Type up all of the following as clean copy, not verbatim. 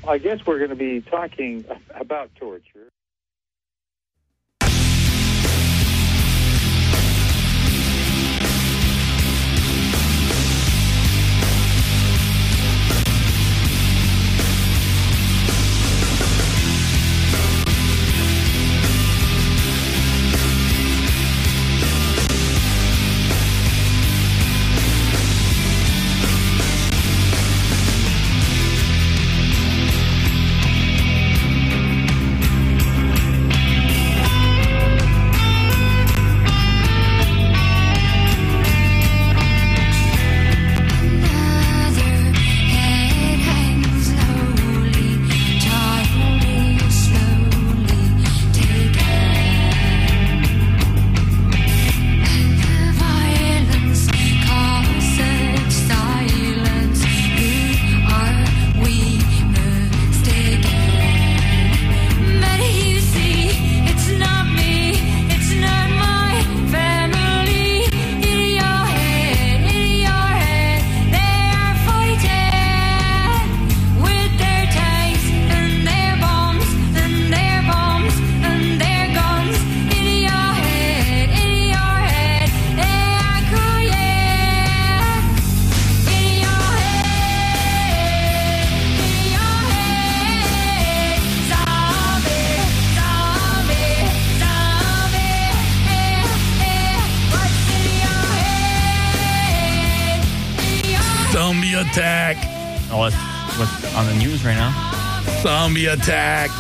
I guess we're going to be talking about torture. Zombie attack. Oh, what's on the news right now? Zombie attack.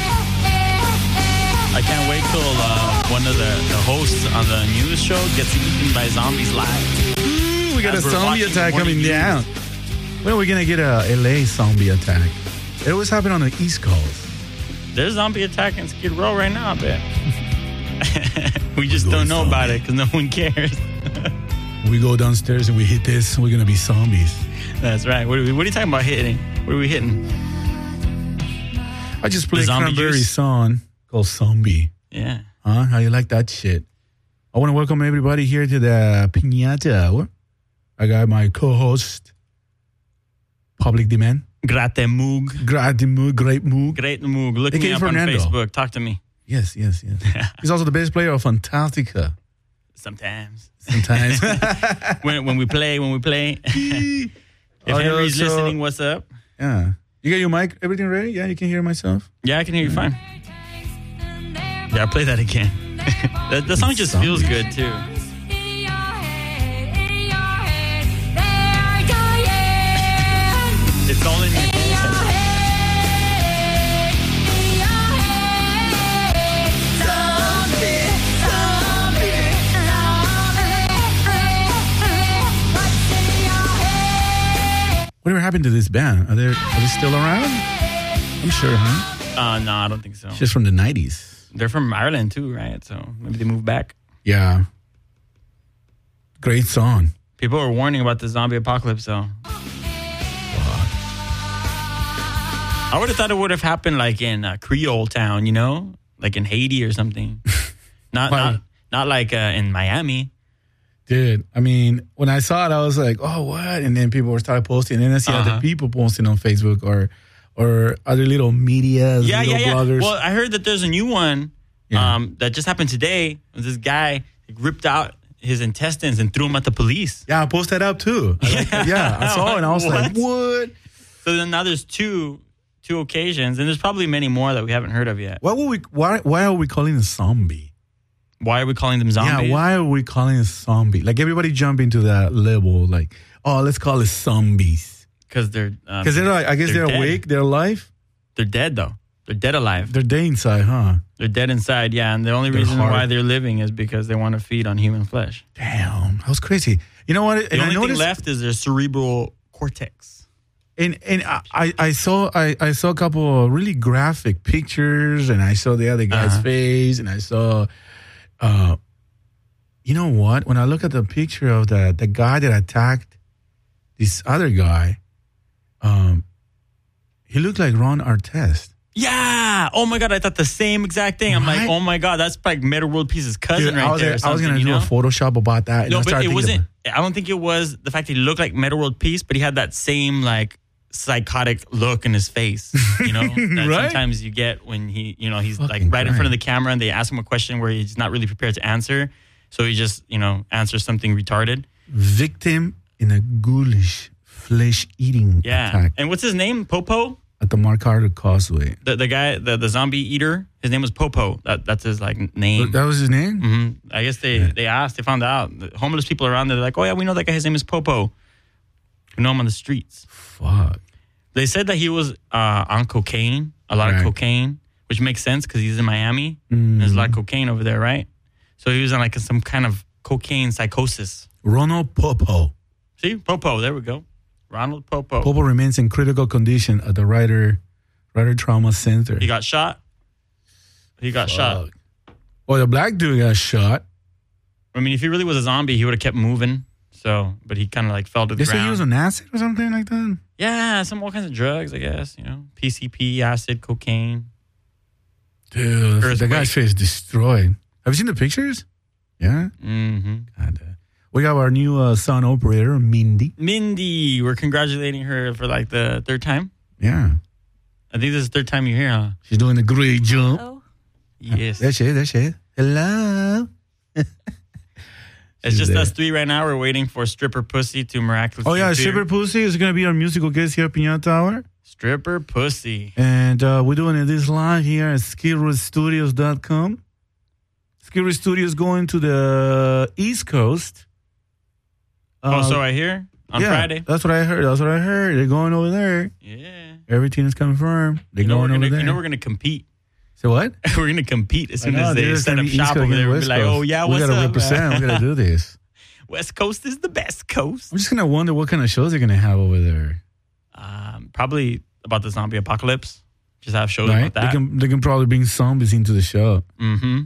I can't wait till one of the hosts on the news show gets eaten by zombies live. We got a zombie attack coming down. When are we going to get a LA zombie attack? It always happen on the East Coast. There's zombie attack in Skid Row right now, I bet. We just don't know about it because no one cares. We go downstairs and we hit this, we're going to be zombies. That's right. What are you talking about hitting? What are we hitting? I just played a Cranberry song called Zombie. Yeah. Huh? How you like that shit? I want to welcome everybody here to the Piñata. I got my co-host, Public Demand. Great Moog. Great Moog. Look me up Fernando. on Facebook. Talk to me. Yes. He's also the bass player of Fantastica. Sometimes. when we play. If Henry's listening, what's up? Yeah. You got your mic, everything ready? Yeah, you can hear myself? Yeah, I can hear you fine. Yeah, play that again. the song just feels good, too. It's all in your head. Whatever happened to this band? Are they still around? I'm sure, huh? No, I don't think so. It's just from the 90s. They're from Ireland too, right? So maybe they moved back. Yeah. Great song. People are warning about the zombie apocalypse, though. I would have thought it would have happened like in Creole Town, you know? Like in Haiti or something. not like in Miami. Dude, I mean, when I saw it, I was like, oh, what? And then people started posting. And then I see other people posting on Facebook or other little media, bloggers. Well, I heard that there's a new one that just happened today. This guy ripped out his intestines and threw them at the police. Yeah, I posted that up too. I saw it and I was like, what? So then now there's two occasions, and there's probably many more that we haven't heard of yet. Why are we calling it zombie? Why are we calling them zombies? Yeah, why are we calling it zombie? Like everybody jump into that level, like, oh, let's call it zombies. Because they're like, I guess they're awake, they're alive. They're dead though. They're dead alive. They're dead inside, huh? They're dead inside, yeah. And the only reason why they're living is because they want to feed on human flesh. Damn, that was crazy. You know what? The only thing left is their cerebral cortex. And I saw a couple of really graphic pictures, and I saw the other guy's face, and I saw, you know what? When I look at the picture of the guy that attacked this other guy, he looked like Ron Artest. Yeah. Oh my God, I thought the same exact thing. I'm like, oh my God, that's like Metal World Peace's cousin right there. I was gonna do a Photoshop about that. No, but it wasn't. I don't think it was the fact that he looked like Metal World Peace, but he had that same like psychotic look in his face, you know, that Right? sometimes you get when he's Fucking like right in front of right. the camera and they ask him a question where he's not really prepared to answer. So he just, answers something retarded. Victim in a ghoulish flesh-eating attack And what's his name? Popo? at the Mark Carter Causeway. The guy, the zombie eater, his name was Popo. That's his name. That was his name? Hmm. I guess they found out. The homeless people around there, they're like, oh yeah, we know that guy. His name is Popo. We know him on the streets. Fuck. They said that he was on cocaine, a lot of Right. cocaine, which makes sense because he's in Miami. And there's a lot of cocaine over there, right? So he was on some kind of cocaine psychosis. Ronald Popo. See, Popo, there we go. Ronald Popo. Popo remains in critical condition at the Ryder Trauma Center. He got shot. Shot. Oh, the black dude got shot. I mean, if he really was a zombie, he would have kept moving. So, but he kind of fell to the They said ground. he was on acid or something like that? Yeah, all kinds of drugs, I guess. PCP, acid, cocaine. Dude, the Earthquake. guy's face is destroyed. Have you seen the pictures? Yeah? Mm-hmm. God. We got our new sound operator, Mindy. Mindy, we're congratulating her for the third time. Yeah. I think this is the third time you're here, huh? She's doing a great job. Oh, Yes. That's it. Hello. It's just there. us three right now. We're waiting for Stripper Pussy to miraculously Oh, yeah. appear. Stripper Pussy is going to be our musical guest here at Piñata Tower. Stripper Pussy. And we're doing this live here at skidrowstudios.com. Skid Row Studios going to the East Coast. So I hear on yeah, Friday. That's what I heard. They're going over there. Yeah. Everything is confirmed. They're going over there. We're gonna compete. So what? We're gonna compete as soon I know, as they they're set gonna up be East shop Coast over there. and We'll be West like, Coast. oh yeah, we what's gotta up? represent. We gotta do this. West Coast is the best coast. I'm just gonna wonder what kind of shows they're gonna have over there. Probably about the zombie apocalypse. Just have shows Right? about that. They can probably bring zombies into the show. Mm-hmm.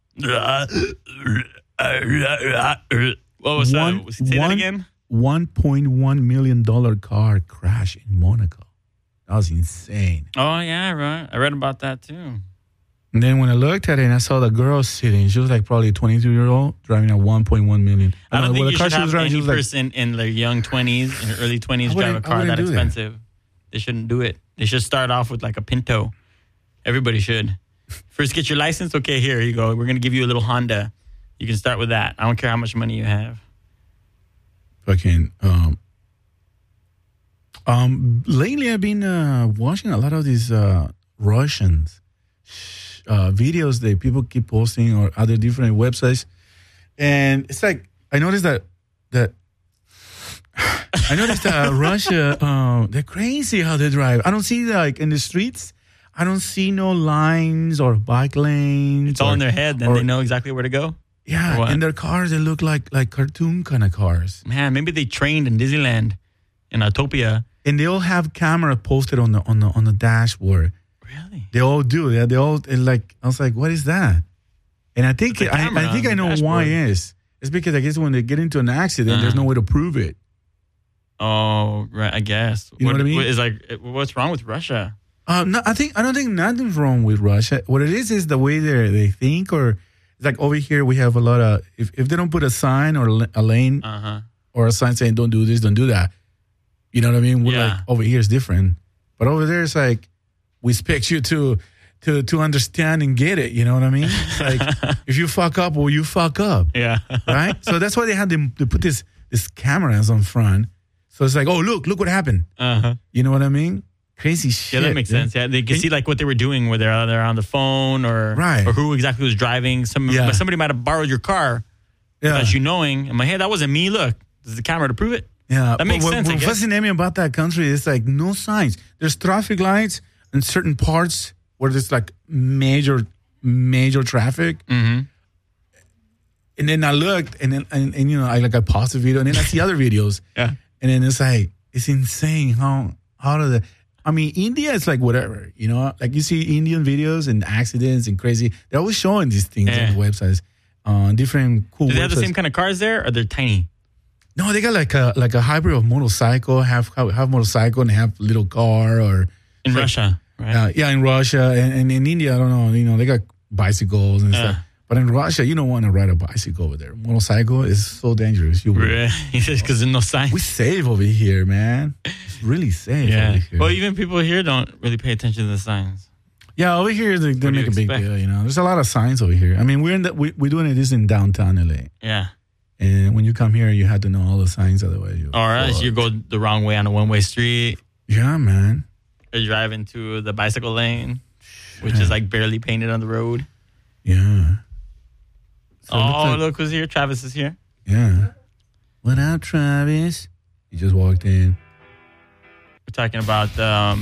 What was that? Say that again? $1.1 million car crash in Monaco. That was insane. Oh yeah, right. I read about that too. And then when I looked at it and I saw the girl sitting, she was like probably 22-year-old driving a 1.1 million. I don't know, think the you car should she was have driving, she any was like, person in their young 20s, in their early 20s, drive a car wouldn't that do that. expensive. They shouldn't do it. They should start off with a Pinto. Everybody should. First, get your license. Okay, here you go. We're going to give you a little Honda. You can start with that. I don't care how much money you have. fucking lately I've been watching a lot of these Russians videos that people keep posting or other different websites, and it's like I noticed that Russia they're crazy how they drive. I don't see in the streets. I don't see no lines or bike lanes. It's all in their head. Then or- they know exactly where to go. Yeah, What? and their cars, they look like cartoon kind of cars. Man, maybe they trained in Disneyland, in Autopia. And they all have camera posted on the dashboard. Really? They all do. Yeah, they all I was like, what is that? And I think It's a camera I think on I the know why dashboard. it is. It's because I guess when they get into an accident, there's no way to prove it. Oh, right. I guess. You know what I mean? What's wrong with Russia? No, I don't think nothing's wrong with Russia. What it is the way they think, or it's like over here we have a lot of if they don't put a sign or a lane or a sign saying don't do this, don't do that. You know what I mean? We're like over here is different, but over there it's like we expect you to understand and get it. You know what I mean? It's like if you fuck up, well, you fuck up. Yeah. Right? So that's why they put this cameras on front. So it's like, oh look what happened. You know what I mean? Crazy shit. Yeah, that makes sense. Yeah, they can see what they were doing, where they're on the phone or who exactly was driving. Somebody might have borrowed your car without you knowing. I'm like, hey, that wasn't me. Look, there's the camera to prove it. Yeah, that makes sense. What fascinates me about that country is like no signs. There's traffic lights in certain parts where there's like major traffic. Mm-hmm. And then I looked, and then and you know I paused the video, and then I see other videos. Yeah, and then it's like it's insane how do the. I mean, India is like whatever, you know, like you see Indian videos and accidents and crazy. They're always showing these things on the websites, on different cool websites. Do they have the same kind of cars there, or they're tiny? No, they got like a hybrid of motorcycle, have motorcycle and have little car or in Russia, right? Yeah, in Russia and in India, I don't know. You know, they got bicycles and stuff. But in Russia, you don't want to ride a bicycle over there. Motorcycle is so dangerous. You because there's no signs. We save over here, man. It's really safe over here. Well, even people here don't really pay attention to the signs. Yeah, over here they make a big deal. You know, there's a lot of signs over here. I mean, we're doing this in downtown LA. Yeah. And when you come here, you have to know all the signs. Otherwise, you go the wrong way on a one-way street. Yeah, man. Or you drive into the bicycle lane, which is like barely painted on the road. Yeah. So look who's here. Travis is here. Yeah. What up, Travis? He just walked in. We're talking about the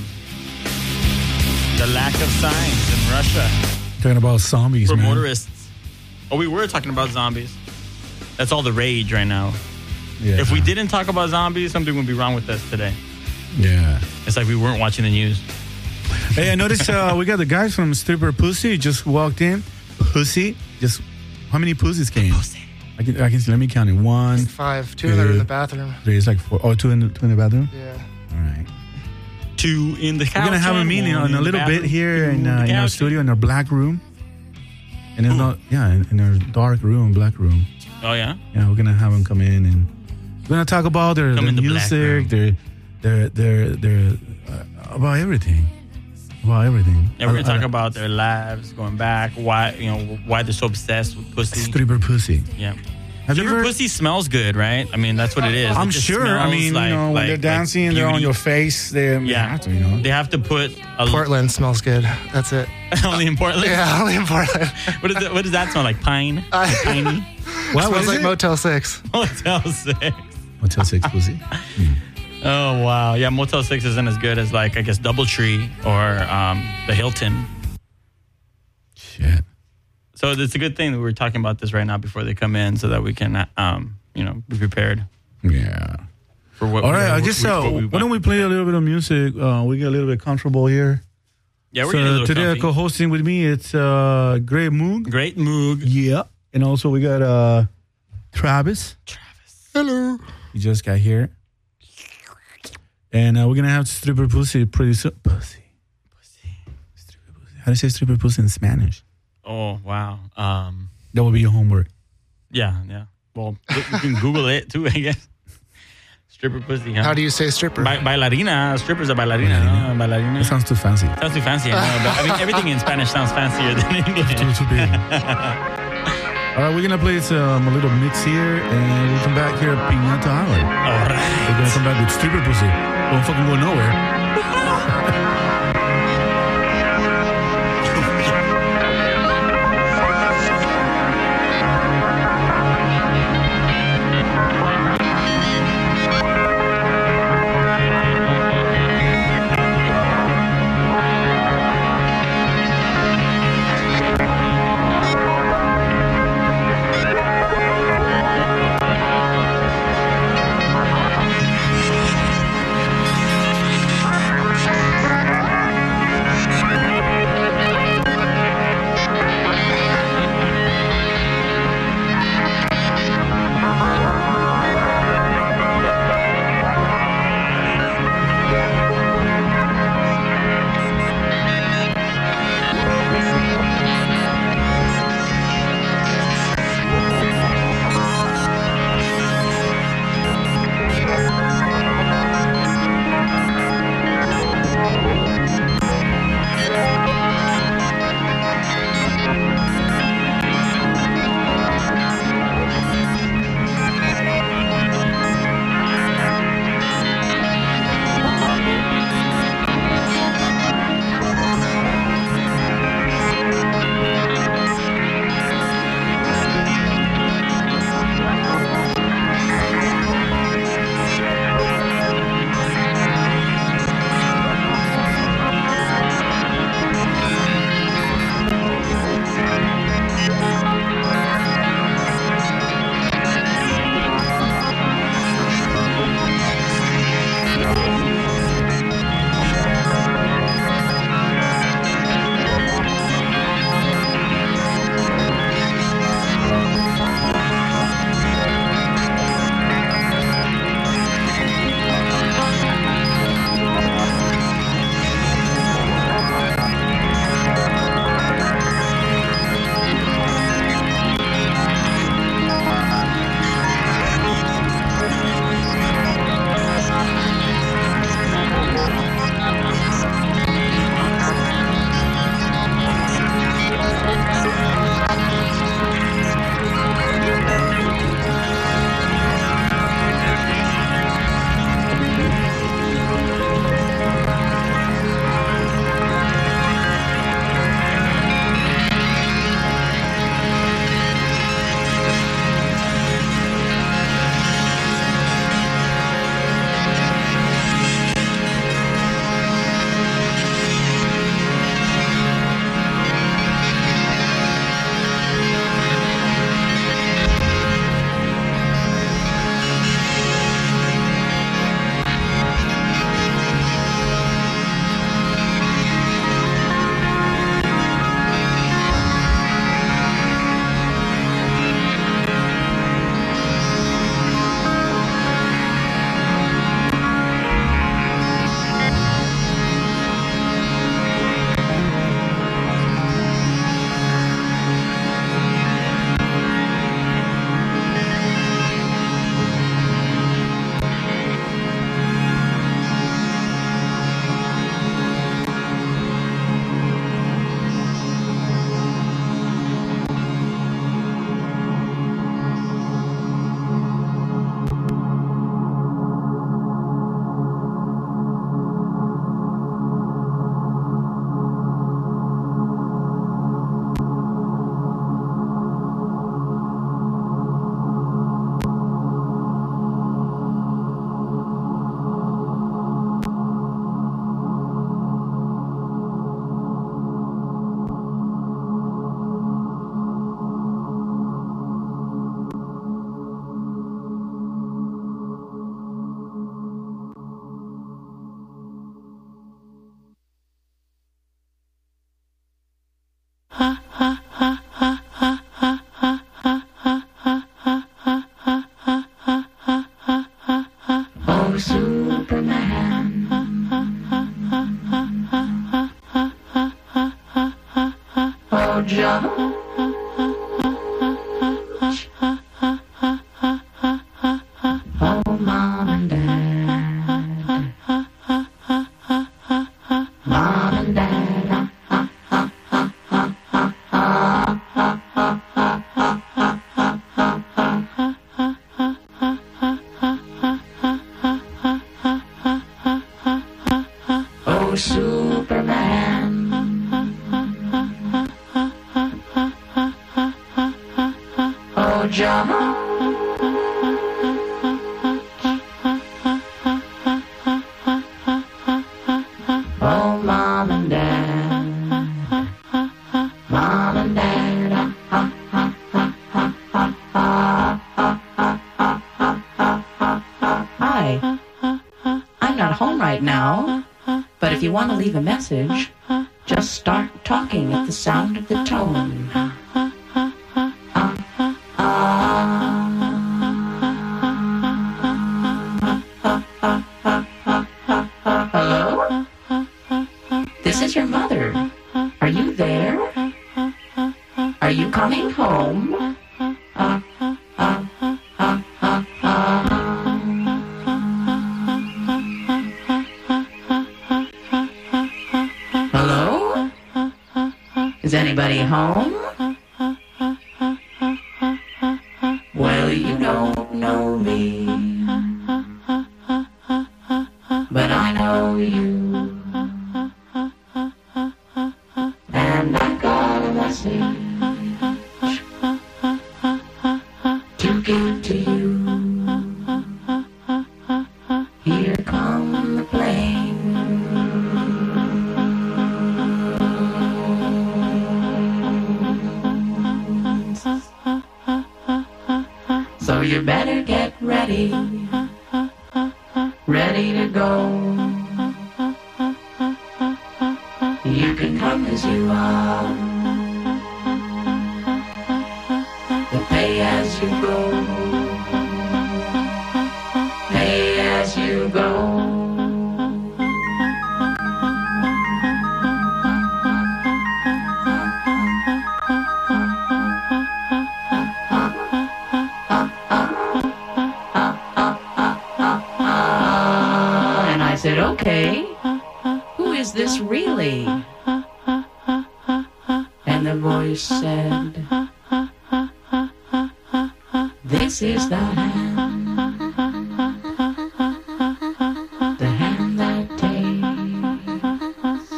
lack of signs in Russia. Talking about zombies, for man. motorists. Oh, we were talking about zombies. That's all the rage right now. Yeah. If we didn't talk about zombies, something would be wrong with us today. Yeah. It's like we weren't watching the news. Hey, I noticed we got the guys from Stripper Pussy just walked in. Pussy. Just how many pussies came? Pussy. I can see. Let me count it. 1, 5. 2 that are in the bathroom. 3. It's like 4. Oh, 2 in the bathroom? Yeah. All right. 2 in the couch. We're going to have a meeting in a little bit here in our studio, in our black room. And it's not, in our dark room, black room. Oh, yeah? Yeah, we're going to have them come in and we're going to talk about their music, their about everything. About everything. Yeah, we're going to talk about their lives, going back, why they're so obsessed with pussy. Stripper pussy. Yeah. Stripper pussy smells good, right? I mean, that's what it is. I'm sure. I mean, when they're dancing, they're on your face. They have to, They have to put Portland smells good. That's it. Only in Portland? Yeah, only in Portland. What does that smell like? Pine? Piney? What smells like Motel 6. Motel 6. Motel 6 pussy. Oh, wow. Yeah, Motel 6 isn't as good as, like, I guess, Doubletree or the Hilton. Shit. So it's a good thing that we're talking about this right now before they come in so that we can, be prepared. Yeah. For what all right, I guess why don't we play a little bit of music? We get a little bit comfortable here. Yeah, we're getting a little today comfy. Co-hosting with me, it's Great Moog. Great Moog. Yeah. And also we got Travis. Hello. He just got here. And we're going to have Stripper Pussy pretty soon. Pussy. Stripper Pussy. How do you say Stripper Pussy in Spanish? Oh, wow. That will be your homework. Yeah. Well, you can Google it too, I guess. Stripper pussy, huh? How do you say stripper? Bailarina. Strippers are bailarina. Bailarina. That sounds too fancy. Sounds too fancy, I know. But I mean, everything in Spanish sounds fancier than English. Too big. All right, we're going to play a little mix here, and we'll come back here at Piñata Hour. All right. We're going to come back with Stripper Pussy. Don't fucking go nowhere. Georgia. Just start talking at the sound of the tone. Hello? This is your mother. Are you there? Are you coming home? Is anybody home? Well, you don't know me, but I know you, and I got a message to give to you. Here come the plane. So you better get ready, ready to go. You can come as you are, but pay as you go, pay as you go. I said, okay, who is this really? And the voice said, this is the hand that takes.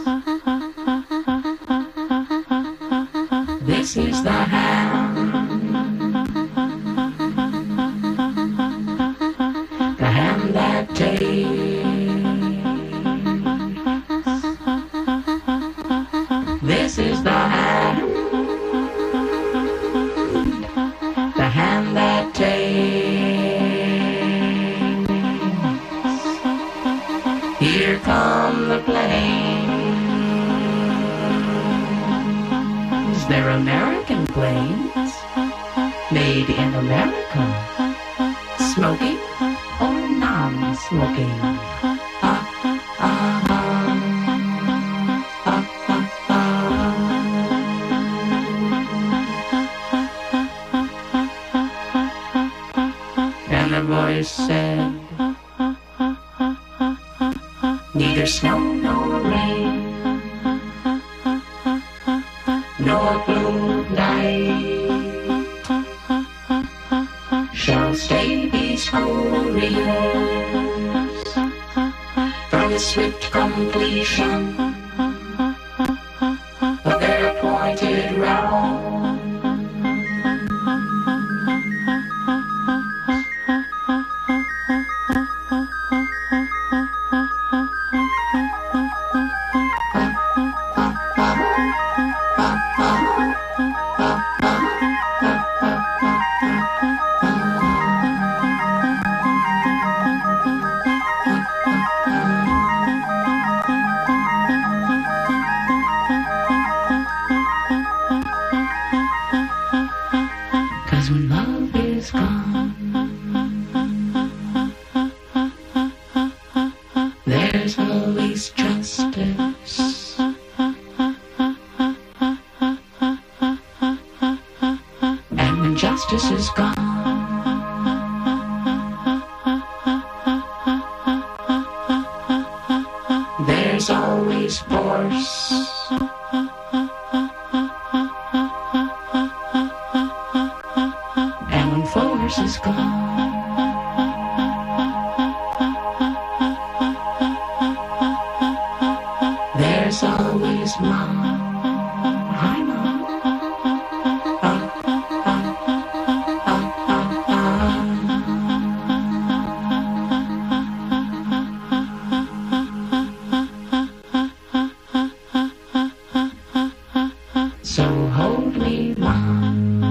This is the hand that takes. This is the hand that takes. Here come the planes. They're American planes, made in America. Smoking or non-smoking? And the voice said, neither snow nor rain, nor blue night shall stay these warriors from the swift completion of their appointed round. this is gone. There's always force. And when force is gone, there's always mom. Hi, mom. So hold me, mom,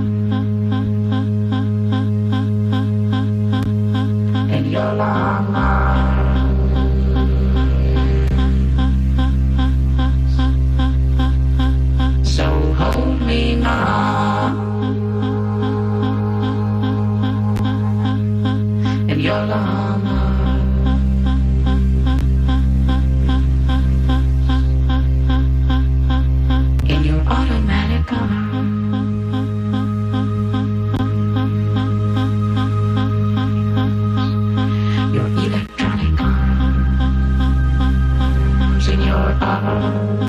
in your long arms. So hold me, mom, in your long arms. In your automatic arms. Your electronic arms. In your arms.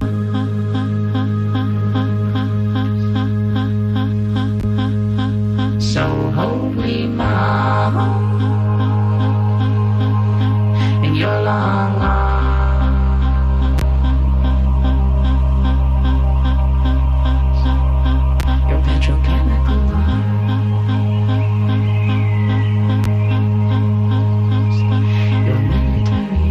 So hold me, mama, in your long arms. Your petrochemical arms. Your military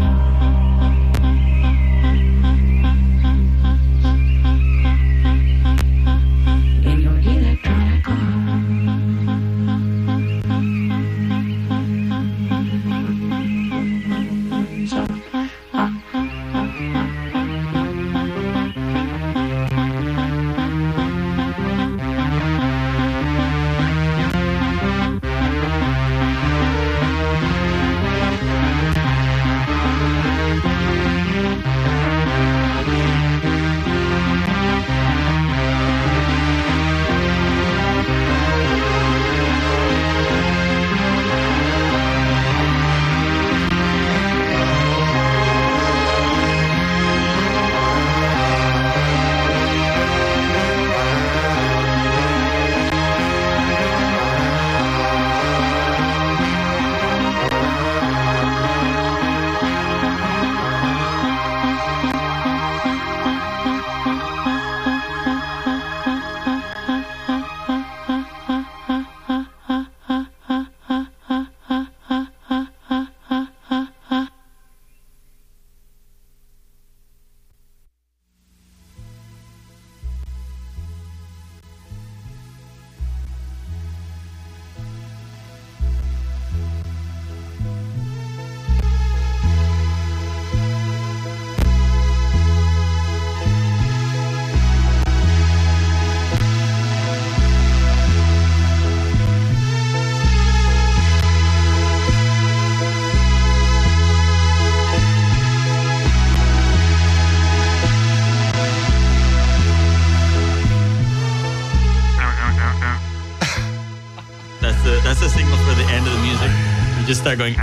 arms. In your electronic arms. That's the signal for the end of the music. You just start going.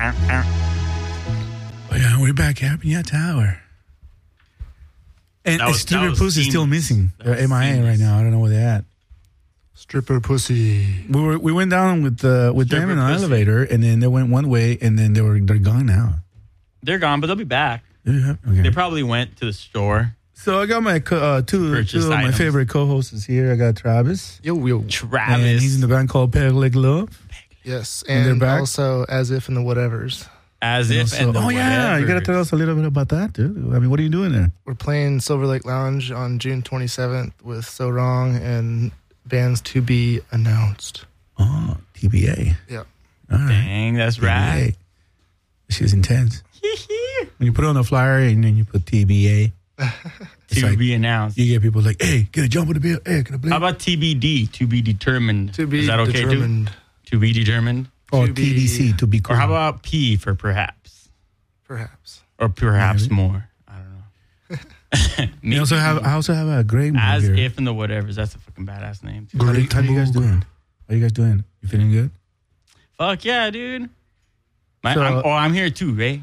Oh yeah, we're back. Happy Tower. And Stripper Pussy is still missing. They're MIA right now. I don't know where they're at. Stripper Pussy. We went down with them in an elevator, and then they went one way, and then they're gone now. They're gone, but they'll be back. Okay. They probably went to the store. So I got my two of my favorite co-hosts here. I got Travis. Yo. Travis. And he's in the band called Peg Leg Love. Yes, and also As If and the Whatevers. As If and the Whatevers. Oh, yeah. You got to tell us a little bit about that, dude. I mean, what are you doing there? We're playing Silver Lake Lounge on June 27th with So Wrong and bands to be announced. Oh, TBA. Yeah. All right. Dang, that's TBA. Right. She's intense. When you put it on a flyer and then you put TBA. To be announced. You get people like, hey, get a jump on the bill. Hey, can I play? How about TBD? To be determined. To be Is that okay determined. too? To be determined. Or TBC, to be cool. Or how about P for perhaps? Perhaps. Or perhaps more. I don't know. I also have a great movie As here. If and the Whatevers. That's a fucking badass name. How are you guys doing? How you guys doing? You feeling good? Fuck yeah, dude. I'm here too, right?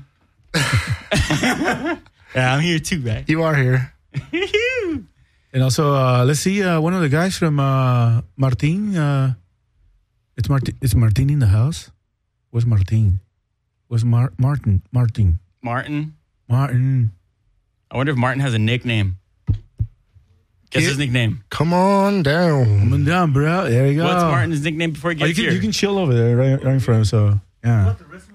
Yeah, I'm here too, right? You are here. And also, let's see, one of the guys from Martin. It's Martin in the house. Where's Martin? Where's Martin? Martin. I wonder if Martin has a nickname. Guess his nickname. Come on down. Come on down, bro. There you go. What's Martin's nickname before he gets here? You can chill over there, right in front. So yeah.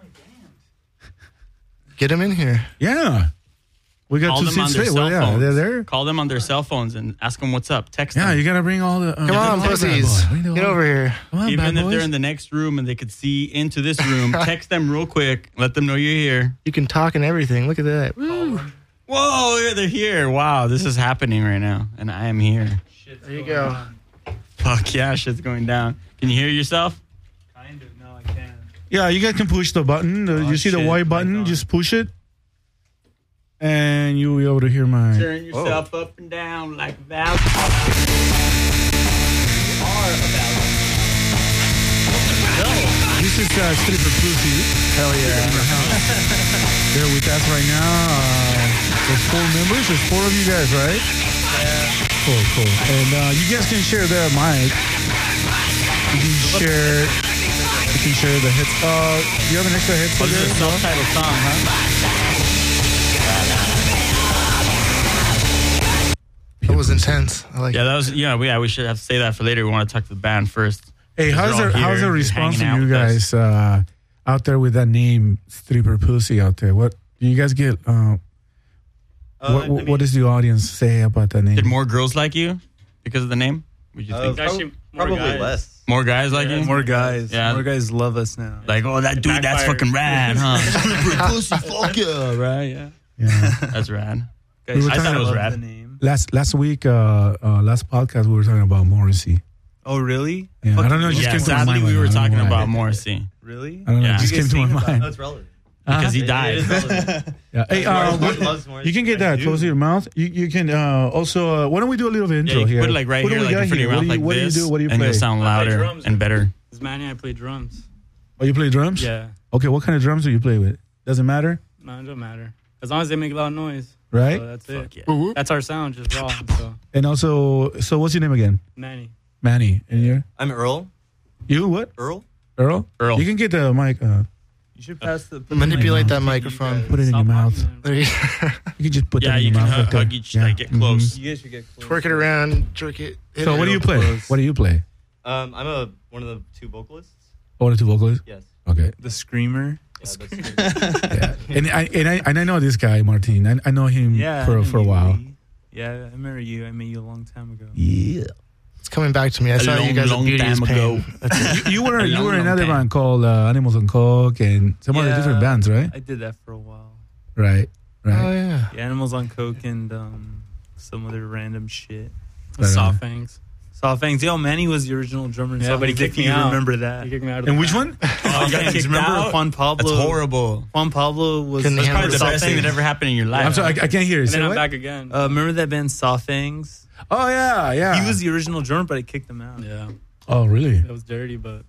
Get him in here. Yeah. We got Call two them on seats their straight. cell Well, phones. they're there. Call them on their cell phones and ask them what's up. Text them. Yeah, you got to bring all the... Come on, pussies. Get over here. Come on, Even bad if boys. they're in the next room and they could see into this room, text them real quick. Let them know you're here. You can talk and everything. Look at that. Woo. Whoa, they're here. Wow, this is happening right now. And I am here. There you go. Fuck yeah, shit's going down. Can you hear yourself? Kind of. No, I can't. Yeah, you guys can push the button. You see the white button? Just push it. And you'll be able to hear my... Turn yourself up and down like that. This is Stripper Pussy. Hell yeah. They're with us right now. There's 4 members. There's 4 of you guys, right? Yeah. Cool. And you guys can share their mic. You can share the hits. Do you have an extra headset This there? is a self-titled song, huh? That was intense. I like Yeah, that was. Yeah, we should have to say that for later. We want to talk to the band first. Hey, how's the response hanging from you out with guys out there with that name, Stripper Pussy out there? What do you guys get? What does the audience say about that name? Did more girls like you because of the name? Would you think? Actually, Probably less. More guys like you? More guys. Yeah. More guys love us now. Like, oh, that dude, that's fucking rad, huh? Stripper Pussy, fuck yeah, right? Yeah. That's rad. Guys, I thought it was love rad. the name. Last week, last podcast, we were talking about Morrissey. Oh, really? Yeah, I don't know. It just Yeah, came to my sadly, mind. we I were don't know talking why. about Morrissey Really? I don't know. Yeah. It just You came guys to my think about- mind. That's relevant. because he It died. is relevant. Yeah. Hey, Morris loves Morris. you can get that close to your mouth. You can also. Why don't we do a little Yeah, intro you can here? put it like right What do here, we like got in front of here? your mouth, like What do you this, do? What do you and play? you'll sound louder drums. and better. This Manny, I play drums. Oh, you play drums? Yeah. Okay, what kind of drums do you play with? Doesn't matter, No, it don't matter. As long as they make loud noise. right? So that's it. Yeah. That's our sound, just raw. So, And also, so what's your name again? Manny. Manny. And you? I'm Earl. You what? Earl? Earl? Earl. You can get the mic. You should pass the... manipulate that microphone. Put it in your Stop mouth. talking, man. There you You can just put Yeah, that in you your can mouth. right there. hug each, Yeah. like get close. You guys should get close. twerk it around, jerk it. hit So it. what do you play? close. What do you play? I'm one of the 2 vocalists. Oh, the 2 vocalists? Yes. Okay. The screamer. Yeah, Yeah. And I know this guy, Martin. I know him Yeah. for a while. Yeah, I remember you. I met you a long time ago. Yeah. It's coming back to me. I A saw you guys long at Beauty is time Pain. ago. That's it. You were long in another time. band called Animals on Coke and some other different bands, right? I did that for a while. Right. Oh, Right. yeah. The Animals on Coke and some other random shit. The soft fangs. Saw Fangs. Yo, Manny was the original drummer. in Yeah, Saw but he Fangs, kicked if me you out. remember that. He kicked me out of And the which band. one? Oh, you got kicked remember out? Juan Pablo? That's horrible. Juan Pablo was Couldn't That's handle probably the the best thing that ever happened in your life. I'm sorry, I can't hear you. And Say then I'm what? back again. remember that band Saw Fangs? Oh, yeah. He was the original drummer, but I kicked him out. Yeah. Oh, really? That was dirty, but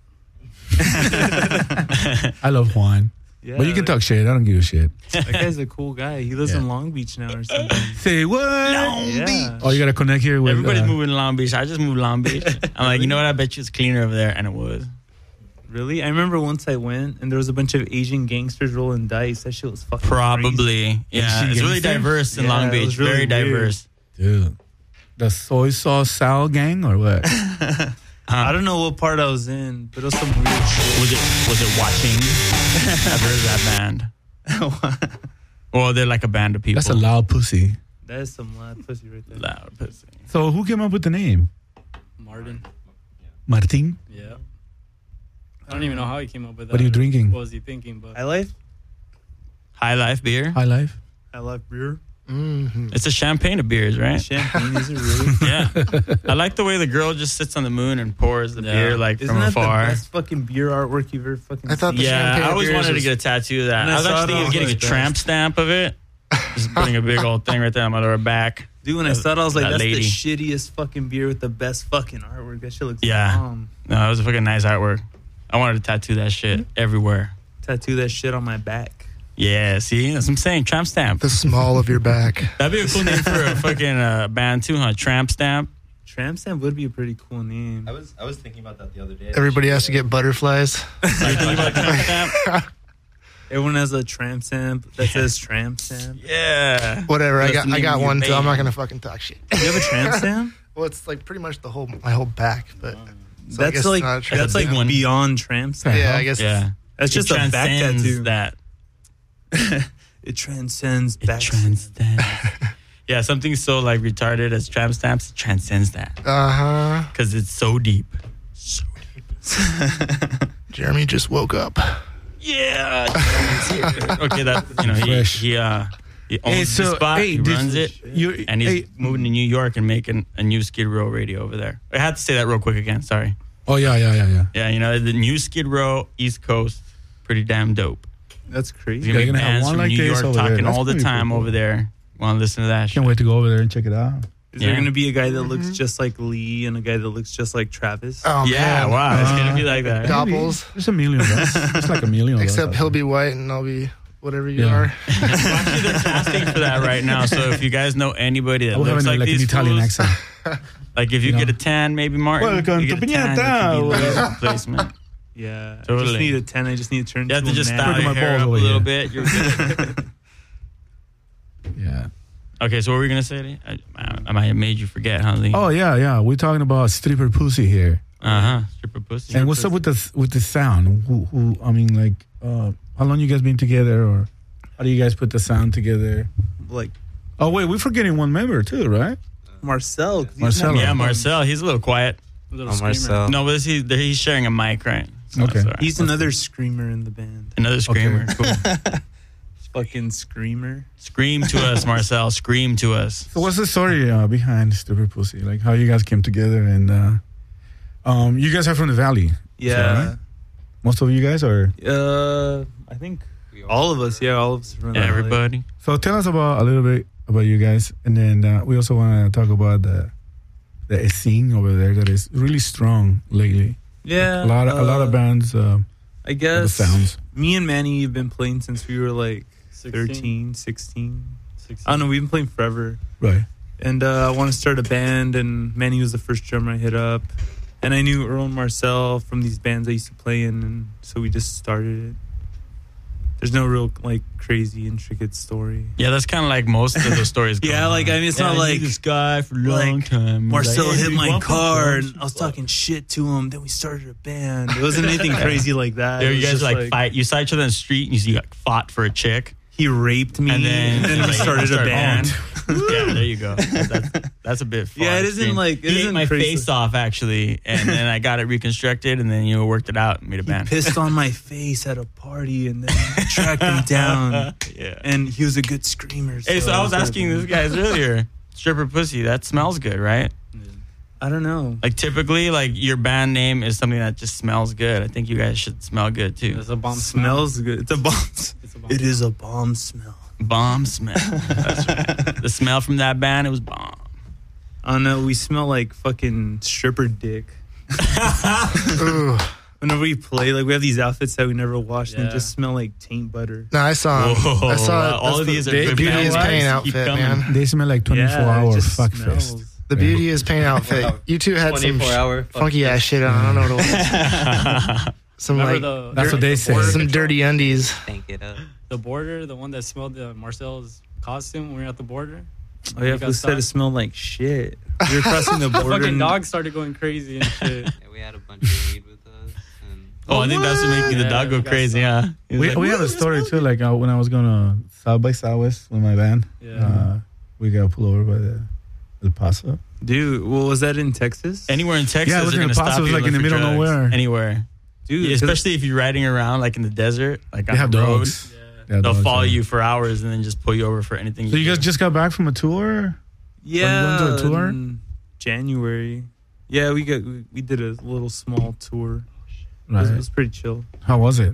I love Juan. Yeah, But you can talk shit. I don't give a shit. That guy's a cool guy. He lives Yeah. in Long Beach now or something. Say what? Yeah. Oh, you got to connect here with... Everybody's moving to Long Beach. I just moved to Long Beach. I'm like, you know what? I bet you it's cleaner over there. And it was. Really? I remember once I went and there was a bunch of Asian gangsters rolling dice. That shit was fucking Probably. crazy. Yeah. Asian It's really gangster? diverse in Yeah, Long it Beach. was really Very weird. diverse. Dude. The soy sauce Sal gang or what? I don't know what part I was in, but it was some weird shit. Was it watching? I've heard of that band. Well, they're like a band of people. That's a loud pussy. That is some loud pussy right there. Loud pussy. So who came up with the name? Martin. Martin? Yeah. I don't even know how he came up with that. What are you drinking? What was he thinking? But I like High Life beer. High Life? beer. Mm-hmm. It's a champagne of beers, right? Champagne, is it really? Yeah. I like the way the girl just sits on the moon and pours the beer like Isn't from that afar. the best fucking beer artwork you've ever fucking I thought seen? the Yeah, champagne I always beers wanted to was- get a tattoo of that. And I I was saw it, actually I was getting a like, tramp best. stamp of it. Just putting a big old thing right there on my lower back. Dude, when I saw it, I was like, That that's lady. the shittiest fucking beer with the best fucking artwork. That shit looks Yeah. bomb. No, it was a fucking nice artwork. I wanted to tattoo that shit everywhere. Tattoo that shit on my back. Yeah, see? That's what I'm saying. Tramp Stamp. The small of your back. That'd be a cool name for a fucking band too, huh? Tramp Stamp. Tramp Stamp would be a pretty cool name. I was thinking about that the other day. Everybody has to get butterflies. You think about Tramp Stamp? Everyone has a tramp stamp that says tramp stamp. Yeah. Whatever. I That's the got name of your one too. I'm not band. gonna fucking talk shit. You have a tramp stamp? Well, it's like pretty much my whole back, but so I guess That's it's like not a tramp that's like big one. beyond tramp stamp. Yeah, I guess. Yeah. That's just a back transcends tattoo. that. It transcends It back. transcends. Yeah, something so like retarded as tramp stamps transcends that because it's so deep. So deep. Jeremy just woke up. Yeah. Okay, that Fresh. he owns the spot. He runs it, and he's moving to New York and making a new Skid Row radio over there. I had to say that real quick again. Sorry. Oh yeah. Yeah, the new Skid Row East Coast, pretty damn dope. That's He's crazy. gonna Yeah, be you're gonna have bands one from like New this York over there. talking That's all the pretty time cool. over there. Want to listen to that shit? Can't wait to go over there and check it out. Is there Yeah. going to be a guy that looks just like Lee and a guy that looks just like Travis? Oh Yeah, man. wow, it's gonna be like that. Doppels. There's a million of us. It's like a million of us. Except out he'll there. be white and I'll be whatever you Yeah. are. Actually, they're casting for that right now. So if you guys know anybody that I will have looks like an these Italian fools, accent. like if you You get know. a tan, maybe Martin. Welcome you to get a tan, Piñata. you could be Lee's replacement. Yeah. I Totally. just need a 10. I just need to turn You have to to just a style man. your my hair balls up a over little here. bit. You're good. Yeah. Okay, so what were we gonna say? Lee? I might have made you forget, huh, Lee? Oh yeah. We're talking about stripper pussy here. Stripper pussy. And what's up with the sound? Who? I mean, like, how long you guys been together, or how do you guys put the sound together? Like Oh wait, we're forgetting one member too, right? Marcel. 'cause he's Marcelo. not- Yeah, Marcel. He's a little quiet. Little screamer. No, but he's sharing a mic, right? So Okay. it's all right. He's another screamer in the band. Another screamer. Cool. Fucking screamer. Scream to us, Marcel. Scream to us. So what's the story behind stripper pussy? Like how you guys came together, and you guys are from the Valley. Yeah. right? Most of you guys are. I think all of us. Yeah, all of us. From LA. Everybody. So tell us about a little bit about you guys, and then we also want to talk about the scene over there that is really strong lately. Yeah. A lot of bands. I guess sounds. me and Manny have been playing since we were like 13, 16. I don't know. We've been playing forever. Right. And I want to start a band, and Manny was the first drummer I hit up. And I knew Earl and Marcel from these bands I used to play in, and so we just started it. There's no real like crazy intricate story. Yeah, that's kind of like most of the stories. Yeah, going like on. I mean, it's Yeah, not I knew like this guy for a long time. Marcel Like, hit hey, my welcome, car, folks. and I was talking shit to him. Then we started a band. It wasn't anything crazy like that. Yeah, It you was guys just like fight. You saw each other in the street, and you see like fought for a chick, He raped me, and then we like, started a band. Yeah, there you go. That's a bit far. Yeah, it isn't extreme. like- it he isn't ate my crazy. face off actually, and then I got it reconstructed, and then worked it out and made a band. Pissed on my face at a party, and then tracked him down. Yeah. And he was a good screamer. Hey, so I was started asking a this band. guys earlier. Stripper pussy, that smells good, right? I don't know. Like typically, like your band name is something that just smells good. I think you guys should smell good too. It's a bomb smell. Smells good. It's a bomb. It's a bomb It is a bomb smell. Bomb smell. That's right. The smell from that band, it was bomb. Oh no, we smell like fucking stripper dick. Ooh. Whenever we play, like we have these outfits that we never wash, and Yeah. they just smell like taint butter. No, I saw. Whoa, I saw. wow. All of these are good Beauty band is vibes. Pain Keep outfit, coming. man. They smell like 24 Yeah, it hour just fuck smells. fest. The Beauty is Pain outfit. You two had some 24-hour funky ass shit on. I don't know what it was. Some Remember like That's what they say. some dirty undies. Thank it up. the border, the one that smelled Marcel's costume when we were at the border? Oh yeah, You got Felice said it stuck? smelled like shit. We were crossing the The border. fucking and- dog started going crazy and shit. Yeah, we had a bunch of weed with us. And Oh, I think that's what making the Yeah, dog go we got crazy, some. huh? He was like, We have a story too. Like when I was going to South by Southwest with my band, Yeah. we got pulled over by the El Paso. Dude, well, was that in Texas? Anywhere in Texas, Yeah, it was they're in gonna El Paso, stop it was you like and in look the for middle of drugs. nowhere. Anywhere. Dude, Yeah, 'cause- especially if you're riding around like in the desert, like They on have the road. dogs. Yeah. Yeah, They'll dogs, follow yeah. you for hours and then just pull you over for anything. So you guys do. just got back from a tour? yeah, going to a tour? in January. Yeah, we did a little small tour. It Right. was pretty chill. How was it? It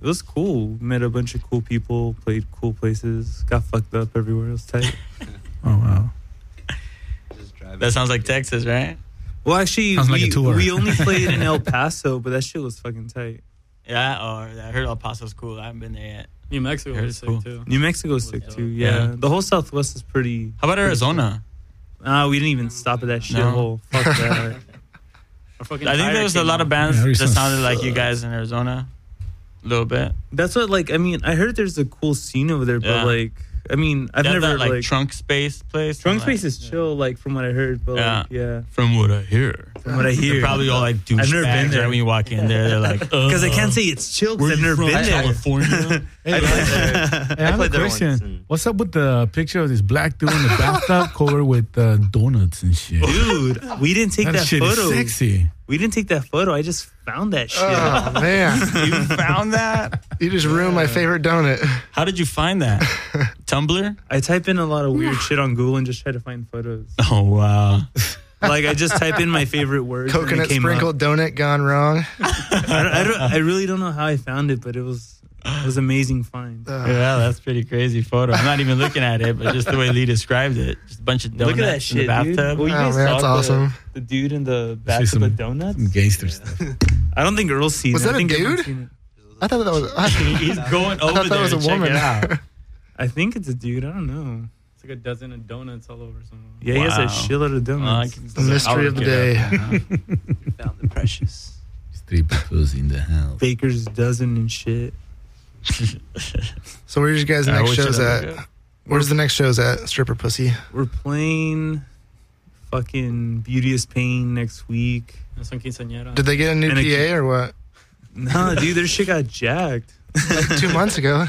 It was cool. Met a bunch of cool people, played cool places, got fucked up everywhere. It was tight. Oh, wow. That sounds like Texas, right? Well, actually, we only played in El Paso, but that shit was fucking tight. Yeah, I heard El Paso's cool. I haven't been there yet. New Mexico is sick, too. New Mexico's sick, too, yeah. The whole Southwest is pretty... How about Arizona? We didn't even stop at that shithole. Fuck that. I think there was a lot of bands that sounded like you guys in Arizona. A little bit. That's what, like, I mean, I heard there's a cool scene over there, but, like... I mean, I've never that, like Trunk Space place. Trunk Space is chill, like from what I heard. But from what I hear. They're probably all like douchebags. I've never been there. Right when you walk in there, they're like, because I can't say it's chill because I've never been there. California. I have a question. What's up with the picture of this black dude in the bathtub covered with donuts and shit? Dude, we didn't take that shit photo. Is sexy. We didn't take that photo. I just found that shit. Oh, man. You found that? You just ruined my favorite donut. How did you find that? Tumblr? I type in a lot of weird shit on Google and just try to find photos. Oh, wow. Like, I just type in my favorite words. Coconut sprinkled donut gone wrong. I really don't know how I found it, but it was amazing find. Yeah, that's pretty crazy photo. I'm not even looking at it, but just the way Lee described it. Just a bunch of donuts. Look at that shit, in the bathtub. Dude. Well, you guys man, that's awesome. The dude in the bathtub with donuts? Some gangster stuff. I don't think Earl's seen it. Was that a dude? I thought that was... He's going over there. I thought that was a woman. I think it's a dude. I don't know. It's like a dozen of donuts all over somewhere. Yeah, he has a shitload of donuts. The mystery of the day. You found the precious. Strip pussy in the house. Baker's dozen and shit. So where's you guys' next shows at? Where's the next shows at, Stripper Pussy? We're playing fucking Beauteous Pain next week. Did they get a new PA or what? No, dude, their shit got jacked. Like 2 months ago.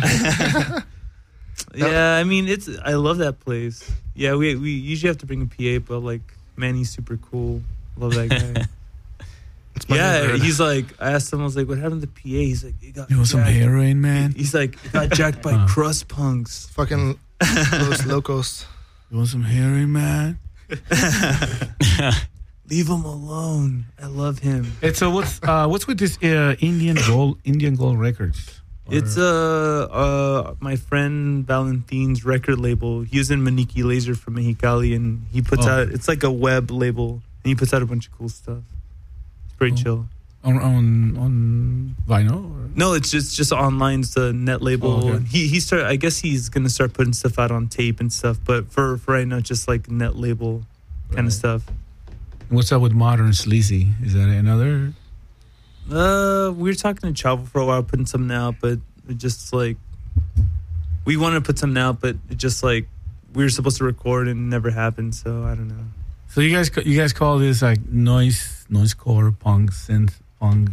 Yeah, I mean, I love that place. Yeah, we usually have to bring a PA, but like, man, he's super cool. Love that guy. Yeah, he's like, I asked him, I was like, what happened to the PA? He's like, you want some heroin, man? He's like, he got jacked by crust punks. Fucking Los Locos. You want some heroin, man? Leave him alone. I love him. It's what's with this Indian Gold Records? It's my friend Valentin's record label. He was in Maniki Laser from Mexicali, and he puts out, it's like a web label, and he puts out a bunch of cool stuff. It's pretty chill. On vinyl? Or? No, it's just online. It's a net label. Oh, okay. I guess he's gonna start putting stuff out on tape and stuff. But for right now, just like net label kind of stuff. What's up with Modern Sleazy? Is that another? We were talking to Chavo for a while, putting something out, but it just like we wanted to put something out, but it just like we were supposed to record and it never happened. So I don't know. So you guys call this like noisecore, punk, synth, punk,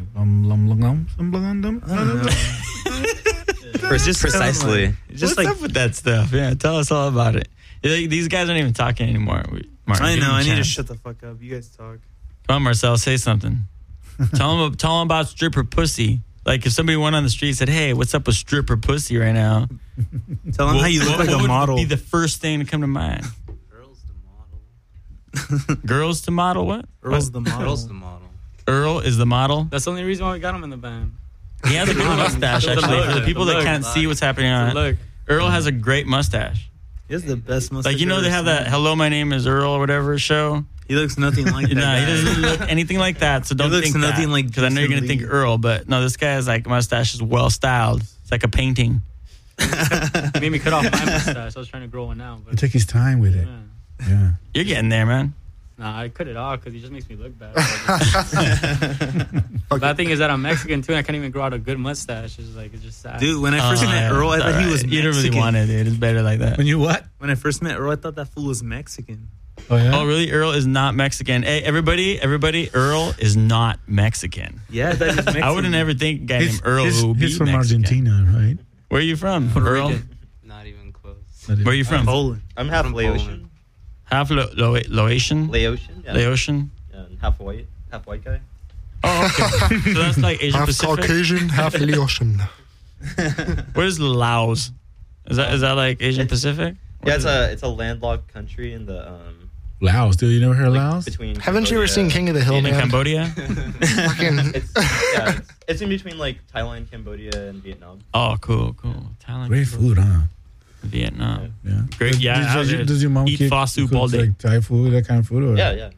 precisely. Like, what's up with that stuff? Yeah, tell us all about it. These guys aren't even talking anymore. Martin, I know. I need to shut the fuck up. You guys talk. Come on, Marcel, say something. tell them about Stripper Pussy. Like if somebody went on the street and said, "Hey, what's up with Stripper Pussy right now?" Tell them how you look like a model. What would be the first thing to come to mind? Girls to model what? Earl's the model. Earl's the model. Earl is the model? That's the only reason why we got him in the band. He has a good mustache, actually. For the people that can't see what's happening on it, Earl has a great mustache. He has the best mustache. Like, you know, they have that "Hello, my name is Earl" or whatever show. He looks nothing like that. No, he doesn't look anything like that. So don't think that. Nothing like, because I know you're gonna think Earl, but no, this guy's like mustache is well styled. It's like a painting. He made me cut off my mustache. I was trying to grow one out. But take his time with it. Yeah. You're getting there, man. Nah, I cut it off because he just makes me look bad. Bad thing is that I'm Mexican too, and I can't even grow out a good mustache. It's just sad. Dude, when I first met Earl, I thought he was Mexican. You don't really want it, dude. It's better like that. When you what? When I first met Earl, I thought that fool was Mexican. Oh, yeah? Oh, really? Earl is not Mexican. Hey, everybody, Earl is not Mexican. Yeah, that is Mexican. I wouldn't ever think a guy named Earl who would be He's from Mexican. Argentina, right? Where are you from, Earl? Not even close. Where are you from? Poland. I'm half Laotian. Half Laotian? Laotian, yeah. Laotian? Yeah, and half white guy. Oh, okay. So that's like Asian half Pacific? Half Caucasian, half Laotian. Where's Laos? Is that like Asian Pacific? Yeah, it's a landlocked country in the Laos, dude. You never heard of Laos? Haven't you ever seen King of the Hill, in man? Cambodia? It's in between like Thailand, Cambodia, and Vietnam. Oh, cool. Thailand. Great food, huh? Vietnam. Yeah. Great. Yeah. Does your mom eat pho soup all day? Like Thai food, that kind of food? Or? Yeah.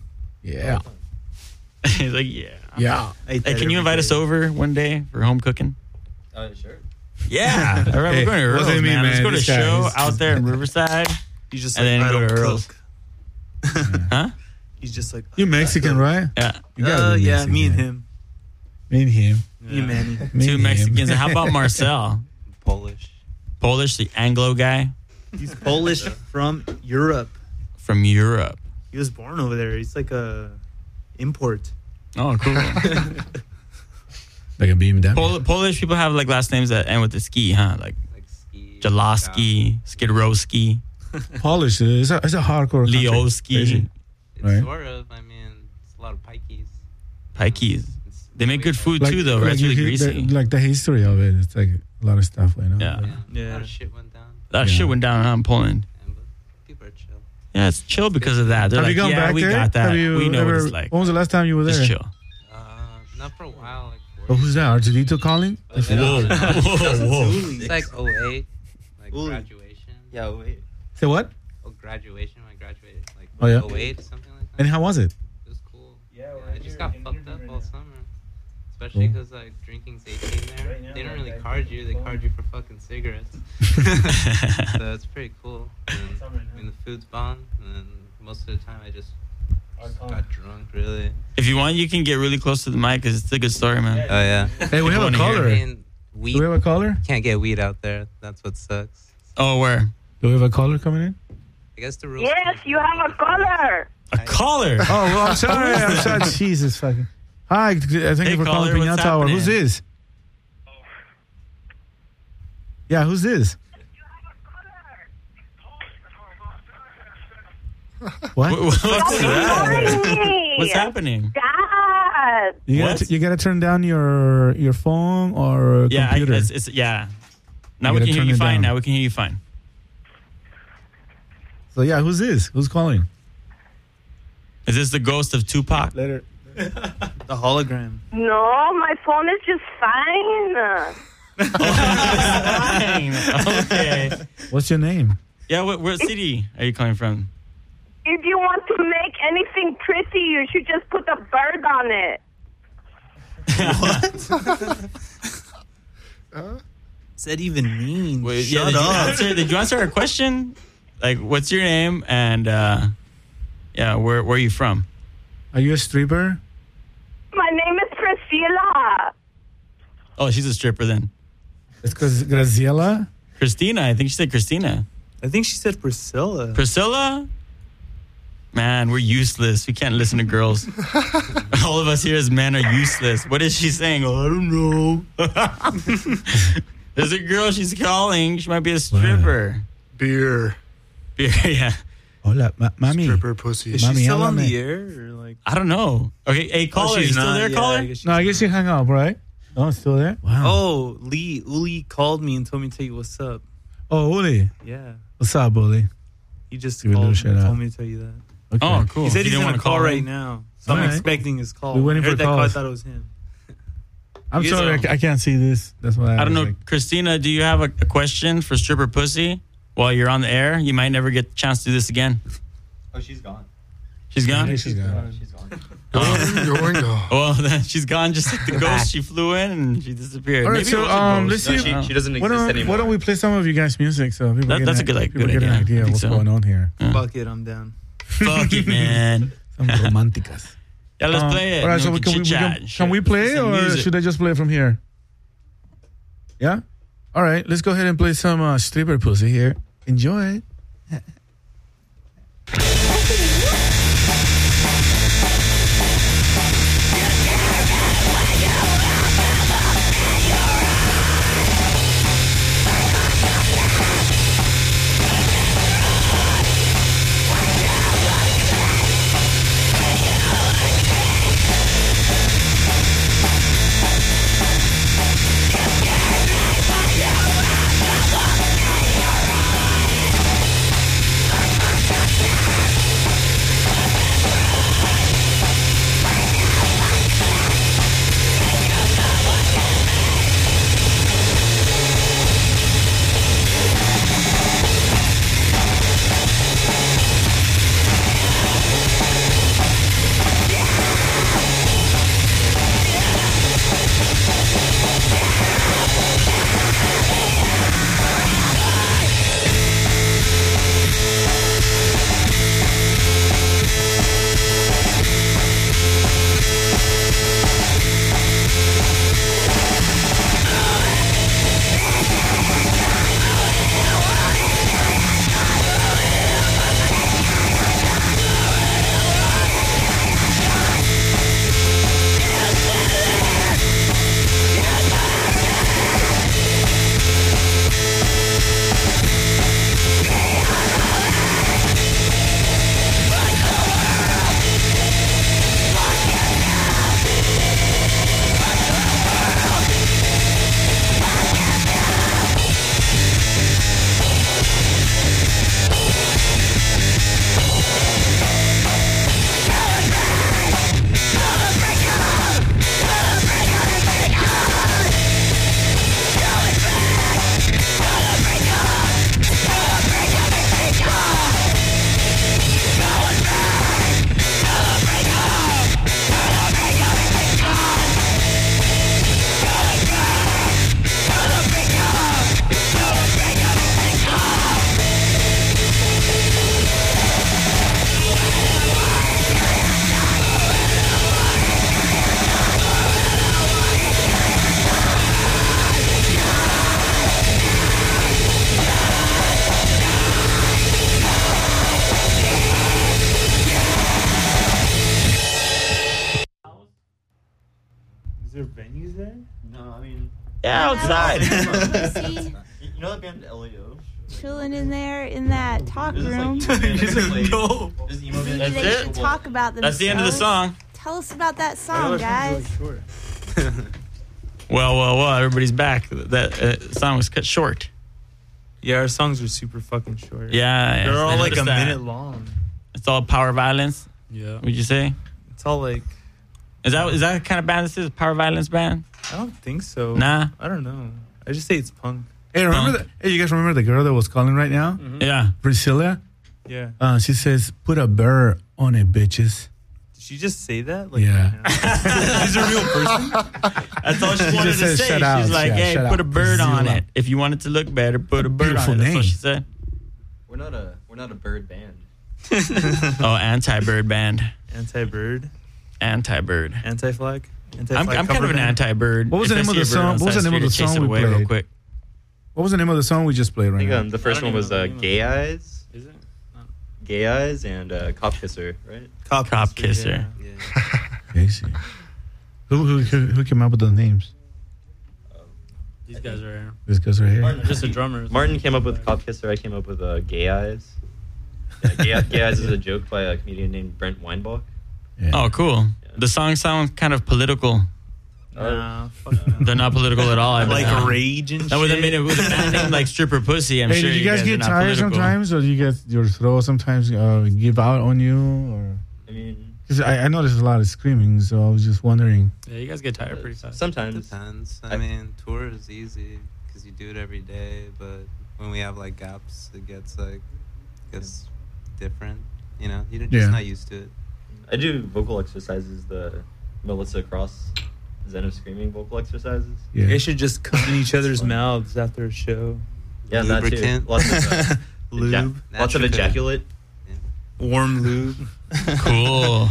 He's like, yeah. Hey, can you invite us over one day for home cooking? Sure. Yeah. All right, we're going to Earl's, man. Let's go to a show out there in Riverside. He's just and like, then I go to don't Earl's. cook. Huh? He's just like, You're Mexican, right? Yeah. Yeah, me and him. Me and him. Me and Manny. Two Mexicans. And how about Marcel? Polish, the Anglo guy? He's Polish from Europe. From Europe. He was born over there. He's like a import. Oh, cool. Like a BMW. Polish people have like last names that end with the ski, huh? Like Jalowski, Skidrowski. Polish is a hardcore country. Leoski. Right? Sort of. I mean, it's a lot of pikeys. Pikeys. They make good food too, though, right? It's really greasy. Like the history of it. It's like a lot of stuff, you know? Yeah. A lot of shit went down. A lot of shit went down in Poland. People are chill. Yeah, it's chill because of that. They're Have like, you gone back we there? got that. We know what it's like. When was the last time you were there? Just chill. Not for a while. Like Oh, who's that? Artudito calling? Whoa. It's like 08, like graduation. Yeah, 08. Say what? Oh, graduation. I graduated like 08, something like that. And how was it? It was cool. Yeah, I just got fucked up all summer. Especially because like drinking's 18 there. They don't really card you. They card you for fucking cigarettes. So it's pretty cool. And, I mean, the food's bomb. And most of the time I just got drunk, really. If you want, you can get really close to the mic because it's a good story, man. Oh, yeah. Hey, we have a caller. I mean, weed, Do we have a caller? Can't get weed out there. That's what sucks. Oh, where? Do we have a caller coming in? I guess the rules. Yes, you have a caller. A caller? Oh, well, I'm sorry. I'm sorry. Jesus fucking. Hi, thank you for calling Piñata Tower. Who's this? Yeah, who's this? What? What's happening? God. You gotta turn down your phone or computer. Yeah. Now we can hear you fine. Now we can hear you fine. So yeah, who's this? Who's calling? Is this the ghost of Tupac? Later. The hologram. No, my phone is just fine. Okay. What's your name? Yeah, what city are you calling from? If you want to make anything pretty, you should just put a bird on it. What's that even mean? Wait, Shut up. Did you answer our question? Like, what's your name and where are you from? Are you a stripper? My name is Priscilla. Oh, she's a stripper then. It's because Graciela? Christina. I think she said Christina. I think she said Priscilla. Priscilla? Man, we're useless. We can't listen to girls. All of us here as men are useless. What is she saying? Oh, I don't know. There's a girl she's calling. She might be a stripper. Wow. Beer, yeah. Hola, mami. stripper pussy. Is she Mami, still on háblame. the air? Or like? I don't know. Okay, hey, caller. You still there, caller? I guess she hung up, right? No, it's still there? Wow. Oh, Uli called me and told me to tell you what's up. Oh, Uli. Yeah. What's up, Uli? He just Give a little called shout and out. told me to tell you that. Okay. Oh, cool. He said You he's didn't going to wanna call right him? now. So I'm All right. expecting his call. We're waiting I heard for that call. I calls. thought it was him. I'm You sorry, guys I can't see this. That's why I don't was know. like- Christina, do you have a question for stripper pussy while you're on the air? You might never get a chance to do this again. Oh, she's gone. She's gone? Yeah, she's gone. She's gone. Well, then she's gone just like the ghost. She flew in and she disappeared. All right, Maybe so it was a let's ghost. see. No, she doesn't why exist don't, anymore. Why don't we play some of you guys' music so people That's get, a good people idea. get an I idea of think what's so. going on here. Fuck it, I'm down. Fuck it, man. Some romanticas. Yeah, let's play it. All right, so we can chit-chat and can we shit. play Some or music. should I just play from here? Yeah? All right, let's go ahead and play some stripper pussy here. Enjoy it. We'll be right back. venues there? No, I mean. Yeah, outside. See, You know that band Elio? chilling in there in that talk room. No. Maybe they should talk about themselves. That's the end of the song. Tell us about that song, guys. Well, everybody's back. That song was cut short. Yeah, our songs are super fucking short. Yeah. They're all I like a noticed that. minute long. It's all power violence. Yeah. Would you say? It's all like. Is that the kind of band this is? Power violence band? I don't think so. Nah. I don't know. I just say it's punk. Hey, hey, you guys remember the girl that was calling right now? Mm-hmm. Yeah. Priscilla? Yeah. She says, put a burr on it, bitches. Did she just say that? Like, Yeah. She's a real person? That's all she wanted to says, say. "Shut out, She's like, yeah, hey, shut put out, a bird on Priscilla." it. If you want it to look better, put a bird on Beautiful it. That's name. what she said. We're not a bird band. Oh, anti-bird band. Anti-bird? Anti-bird. Anti-flag? I'm kind of an anti-bird. What was the If I name of see the a bird song? on What was the side name of the street, I chase song it we away real played? quick. What was the name of the song we just played I right think now? the first one was Gay Eyes. Is it? Gay Eyes and Cop Kisser, right? Cop Kisser. I see. Who came up with the names? These guys are here. These guys are here. Just a drummer. Martin came up with Cop Kisser. I came up with Gay Eyes. Yeah, Gay Eyes is a joke by a comedian named Brent Weinbach. Yeah. Oh, cool. The song sounds kind of political. Nah, They're not political at all. like Rage and That would have shit. made it with a band name like Stripper Pussy. I'm Hey, sure did you guys are get not tired political. sometimes, or do you get your throat sometimes give out on you? Or I mean, because I know there's a lot of screaming, so I was just wondering. Yeah, you guys get tired pretty fast. sometimes. Depends. I mean, tour is easy because you do it every day, but when we have like gaps, it gets different. You know, you're just Yeah. not used to it. I do vocal exercises, the Melissa Cross Zen of Screaming vocal exercises. Yeah. They should just come in each other's mouths after a show. Yeah, that too. Lubricant. Lots of Lube. lots of Natural ejaculate. Warm lube. Cool.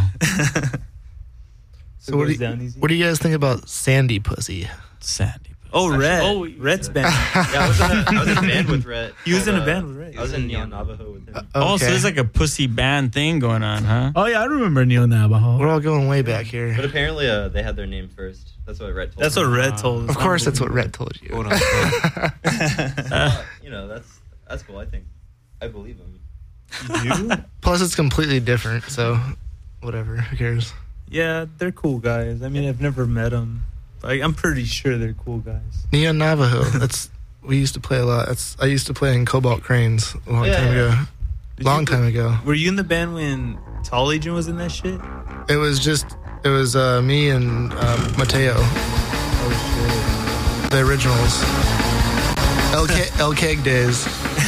So what do you guys think about Sandy Pussy? Sandy. Oh, Rhett. Oh, Rhett's band. Yeah, I was in a band with Rhett. He was in a called, band with Rhett. I was in Neon Navajo with him. Oh, so Okay. there's like a pussy band thing going on, huh? Oh yeah, I remember Neo Navajo. We're all going way back here. But apparently they had their name first. That's what Rhett told That's me. what Rhett told us. Of course, that's what Rhett told you. Quote unquote. You know, that's cool. I think I believe him. Plus, it's completely different, so whatever. Who cares? Yeah, they're cool guys. I mean, I've never met them. I'm pretty sure they're cool guys. Neon Navajo. We used to play a lot. I used to play in Cobalt Cranes a long time ago. Time ago. Were you in the band when Tall Agent was in that shit? It was me and Mateo, Oh the originals. El Keg days.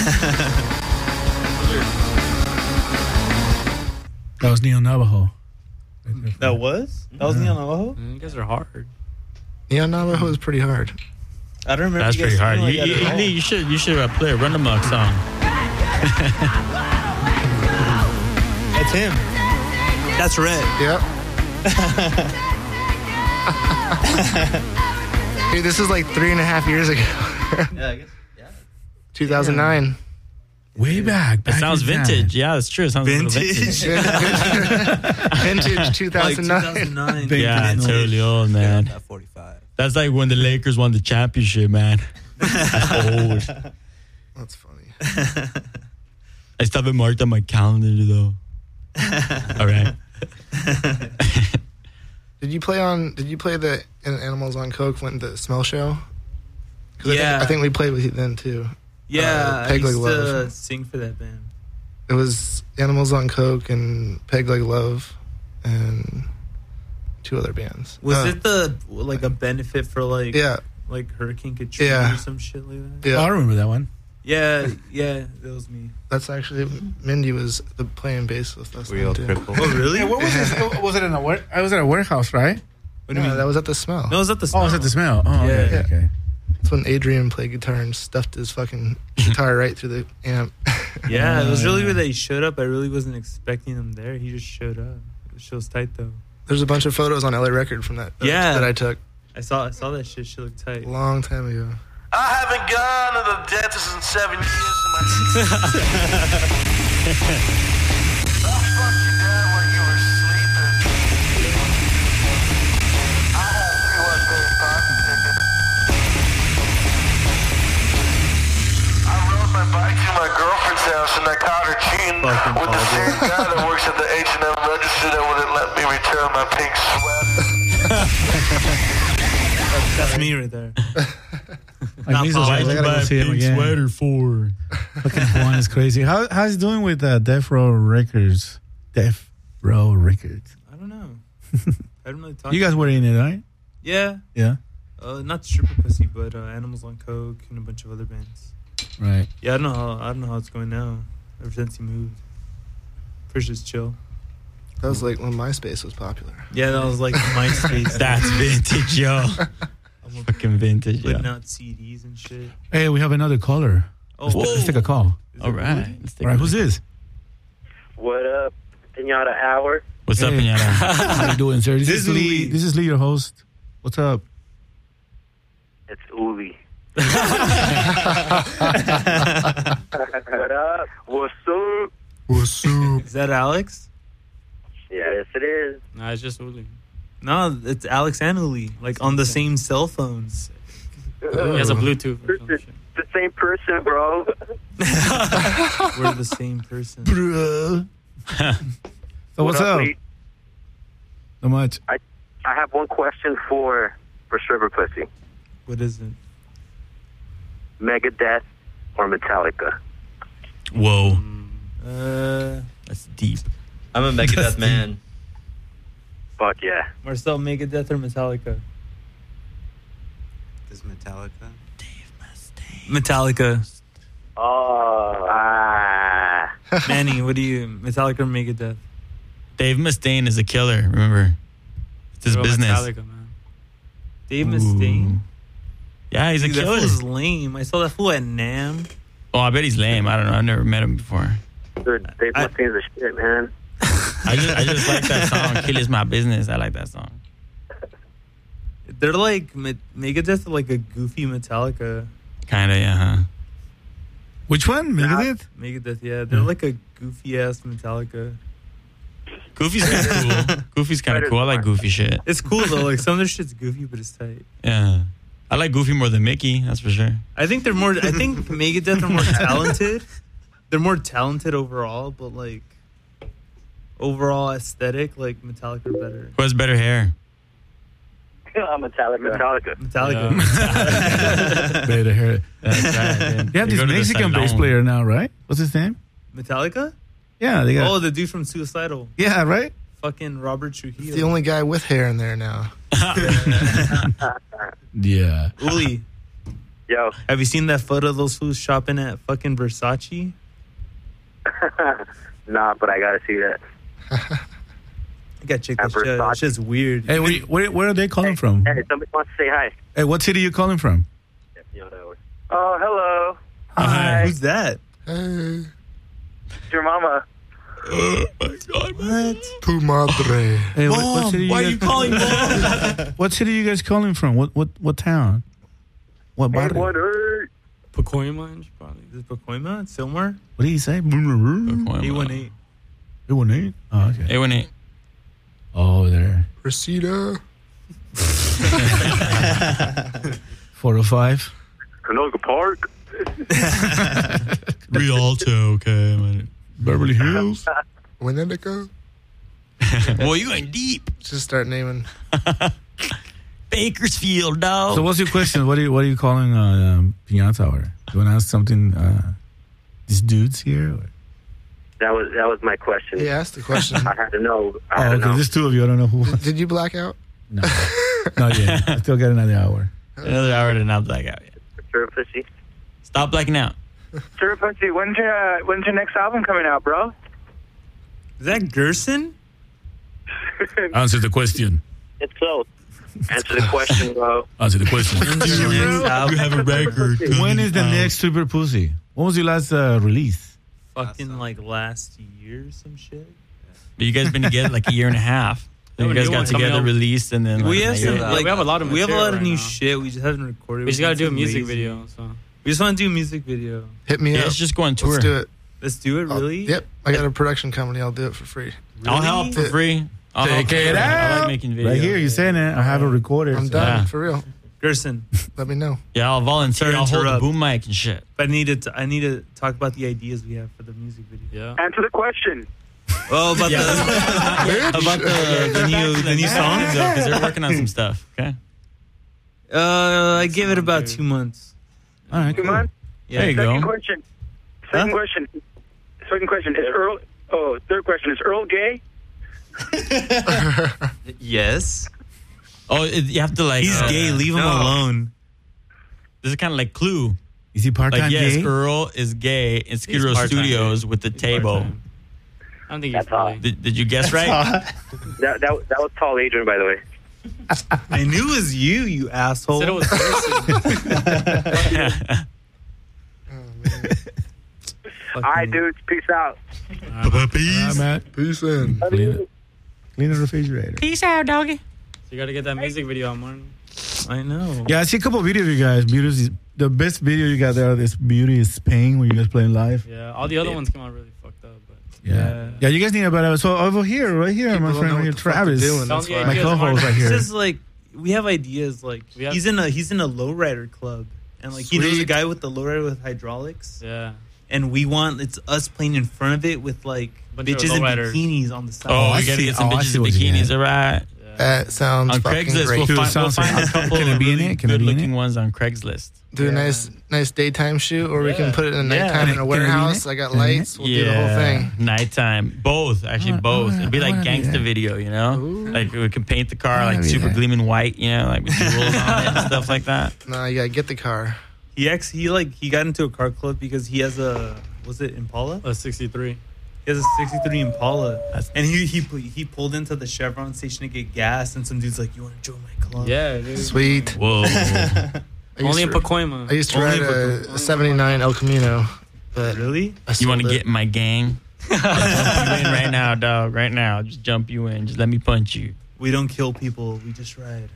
That was Neo Navajo. shit. That was Neon Navajo? You guys are hard. Neon Navajo is pretty hard. I don't remember. That's you guys pretty hard. feeling like that at all. You should play a Run Amok song. That's him. That's Rhett. Yep. Dude, this is like 3.5 years ago. Yeah, I guess. Yeah. 2009. Way back. It sounds in time. vintage. Yeah, that's true. It sounds Vintage. a little vintage. Vintage 2009. Like 2009. Yeah, totally old, man. At 45. That's like when the Lakers won the championship, man. That's old. That's funny. I still have it marked on my calendar, though. All right. Did you play the Animals on Coke went to the Smell Show? 'Cause Yeah. I think we played with you then too. Yeah, I Peg Leg used Love. to sing for that band. It was Animals on Coke and Peg Leg Love and 2 other bands. Was it a benefit for Yeah. like Hurricane Katrina Yeah. or some shit like that? Yeah. Oh, I remember that one. Yeah, that was me. That's actually Mindy was playing bass with us. Real then, too. cripple. Oh, really? Hey, what was this? Was it in a I was at a warehouse, right? What do you Yeah, mean? that was at the Smell. No, it was at the Oh, it was at the Smell. Oh, okay, Yeah. okay. That's when Adrian played guitar and stuffed his fucking guitar right through the amp. Yeah, it was really weird that he showed up. I really wasn't expecting him there. He just showed up. The show's tight though. There's a bunch of photos on LA Record from that. Yeah. that I took I saw that shit. She looked tight. a long time ago. I haven't gone to the dentist in 7 years. I fucked you down while you were sleeping. I won't be what they ladies at the H&M register that wouldn't let me return my pink sweater. That's me right there. Like, I gotta go see him again. Sweater for. Fucking Juan is crazy. How's he doing with Death Row Records? Death Row Records. I don't know. I don't really talk. You guys were in it, right? Yeah. Yeah. Not Stripper Pussy, but Animals on Coke and a bunch of other bands. Right. Yeah, I don't know how it's going now. Ever since he moved, pretty just chill. That was like when MySpace was popular. Yeah, that was like MySpace. That's vintage, yo. Fucking vintage, yo. Putting out CDs and shit. Hey, we have another caller. Oh, let's take a call. All right. All right, who's this? What up, Pinata Hour? What's up, Pinata? How you doing, sir? This is Lee. This is Lee, your host. What's up? It's Uli. What up? What's up? What's up? Is that Alex? Yes, it is. Nah, it's just Uli. No, it's Alex and Uli, like on the same cell phones. He has a Bluetooth. Or some shit. The same person, bro. We're the same person. So what's up? Lee? Not much. I have one question for Stripper Pussy. What is it? Megadeth or Metallica? Whoa. That's deep. I'm a Megadeth man. Fuck yeah. Marcel, Megadeth or Metallica? This Metallica. Metallica. Oh, Manny, what do you, Metallica or Megadeth? Dave Mustaine is a killer, remember? It's his Bro, business. Metallica, man. Dave Mustaine? Yeah, he's a Dude, killer. That fool's lame. I saw that fool at NAMM. Oh, I bet he's lame. I don't know. I've never met him before. dude, Dave Mustaine's a shit, man. I just like that song. Kill is my business. I like that song. They're like, Megadeth are like a goofy Metallica. Kind of, yeah, huh? Which one? Megadeth? Megadeth, yeah. They're like a goofy ass Metallica. Goofy's kind of cool. Goofy's kind of cool. I like goofy shit. It's cool though. Like some of their shit's goofy, but it's tight. Yeah. I like Goofy more than Mickey, that's for sure. I think Megadeth are more talented. They're more talented overall, but like overall aesthetic, like Metallica are better. Who has better hair? Metallica. Better hair. That's right, man. They have They this go to the Mexican bass salon. player now, right? What's his name? Metallica? Yeah, they got. Oh, the dude from Suicidal. Yeah, right. Fucking Robert Trujillo. It's the only guy with hair in there now. Yeah. Uli. Yo. Have you seen that photo of those fools shopping at fucking Versace? Nah, but I gotta see that. I gotta check that shit out. That shit's weird. Hey, where are they calling from? Hey, somebody wants to say hi. Hey, what city are you calling from? Oh, hello. Hi. Who's that? Hey. It's your mama. Oh my God, what? Tu madre. Hey, what city why are guys you calling Mom? What city are you guys calling from? What town? What barrio? Pacoima, probably. Is it Pacoima? Silmar? What did he say? 818. 818? Oh, okay. 818. Oh, there. Reseda. 405. Canoga Park. Rialto, okay. Man. Beverly Hills. Winnetka. Well, you ain't deep. Just start naming. Bakersfield, dog. So what's your question? What are you calling Piñata Tower? You want to ask something? These dudes here? Or? That was my question. He asked the question. I had to know. Oh, okay. There's two of you. I don't know who. Did you black out? No, not yet. I still got another hour. Another hour to not black out yet. Sure, Pussy. Stop blacking out. Sure, Pussy. When's your next album coming out, bro? Is that Gerson? Answer the question. It's close. Answer the question, bro. Answer the question. You have a record. When is the next Super Pussy? When was your last release? Fucking like last year or some shit. But you guys been together like a year and a half. Then you guys got together, released, and then We have some, we have a lot of we have a material lot of right new now. shit. We just haven't recorded. We just gotta do a We're music lazy. video. So We just want to do a music video. Hit me Yeah, up. let's just go on tour. Let's do it. Let's do it. Really? Yep. I got a production company. I'll do it for free. I'll help for free. I'll help Take for it free. I out. like making videos. Right here, you saying it. I have it recorded. I'm so- done Yeah. for real. Gerson, Let me know. Yeah, I'll volunteer. Sorry to I'll hold the interrupt. boom mic and shit. I need to talk about the ideas we have for the music video. yeah. Answer the question. Oh, about the new song? Because they're working on some stuff. Okay. I give it about 2 months. All right, 2 months? Yeah. There you Second go. question. Second question. Is Earl... Oh, third question. Is Earl gay? Yes. Oh, you have to like. He's gay. Leave him alone. This is kind of like Clue. Is he part-time Like, yes, gay? Earl is gay in Skid Row part-time Studios gay. with the table. part-time. I don't think he's probably. Did you guess right? That was Tall Adrian, by the way. I knew it was you asshole. Said it was All right, dudes. Peace out. Peace. Matt. Peace in. Clean the refrigerator. Peace out, doggy. So you got to get that music video on, Martin. I know. Yeah, I see a couple of videos of you guys. The best video you got there is Beauty is Pain when you guys playing live. Yeah, all the other ones came out really fucked up. But Yeah, you guys need about so over here, right here, my friend, right here, Travis, That's why. my co-host right It's here. just like we have ideas. Like he's in a lowrider club, and like he knows a guy with the lowrider with hydraulics. Yeah. And it's us playing in front of it with like Bunch of bitches in lowriders. bikinis on the side. Oh, we gotta get some bitches in bikinis, all right? That sounds On fucking Craigslist, great. we'll find a couple Can it of be in really it? Can it be in good-looking it? ones on Craigslist. Do a nice daytime shoot, or we can put it in the nighttime in a Can it be in warehouse. it? I got Can it be in lights. We'll do the whole thing. Nighttime. Both, actually, both. It'd be like gangsta video, you know? Like we could paint the car like super gleaming white, you know, like with jewels on it and stuff like that. No, you gotta get the car. He got into a car club because he has was it Impala? A 63. He has a 63 Impala, and he pulled into the Chevron station to get gas, and some dude's like, "You want to join my club?" Yeah, dude. Sweet. Whoa. Only in Pacoima. I used to ride a 79 El Camino. But really? You want to get in my gang? I'll jump you in right now, dog. Right now. Just jump you in. Just let me punch you. We don't kill people. We just ride.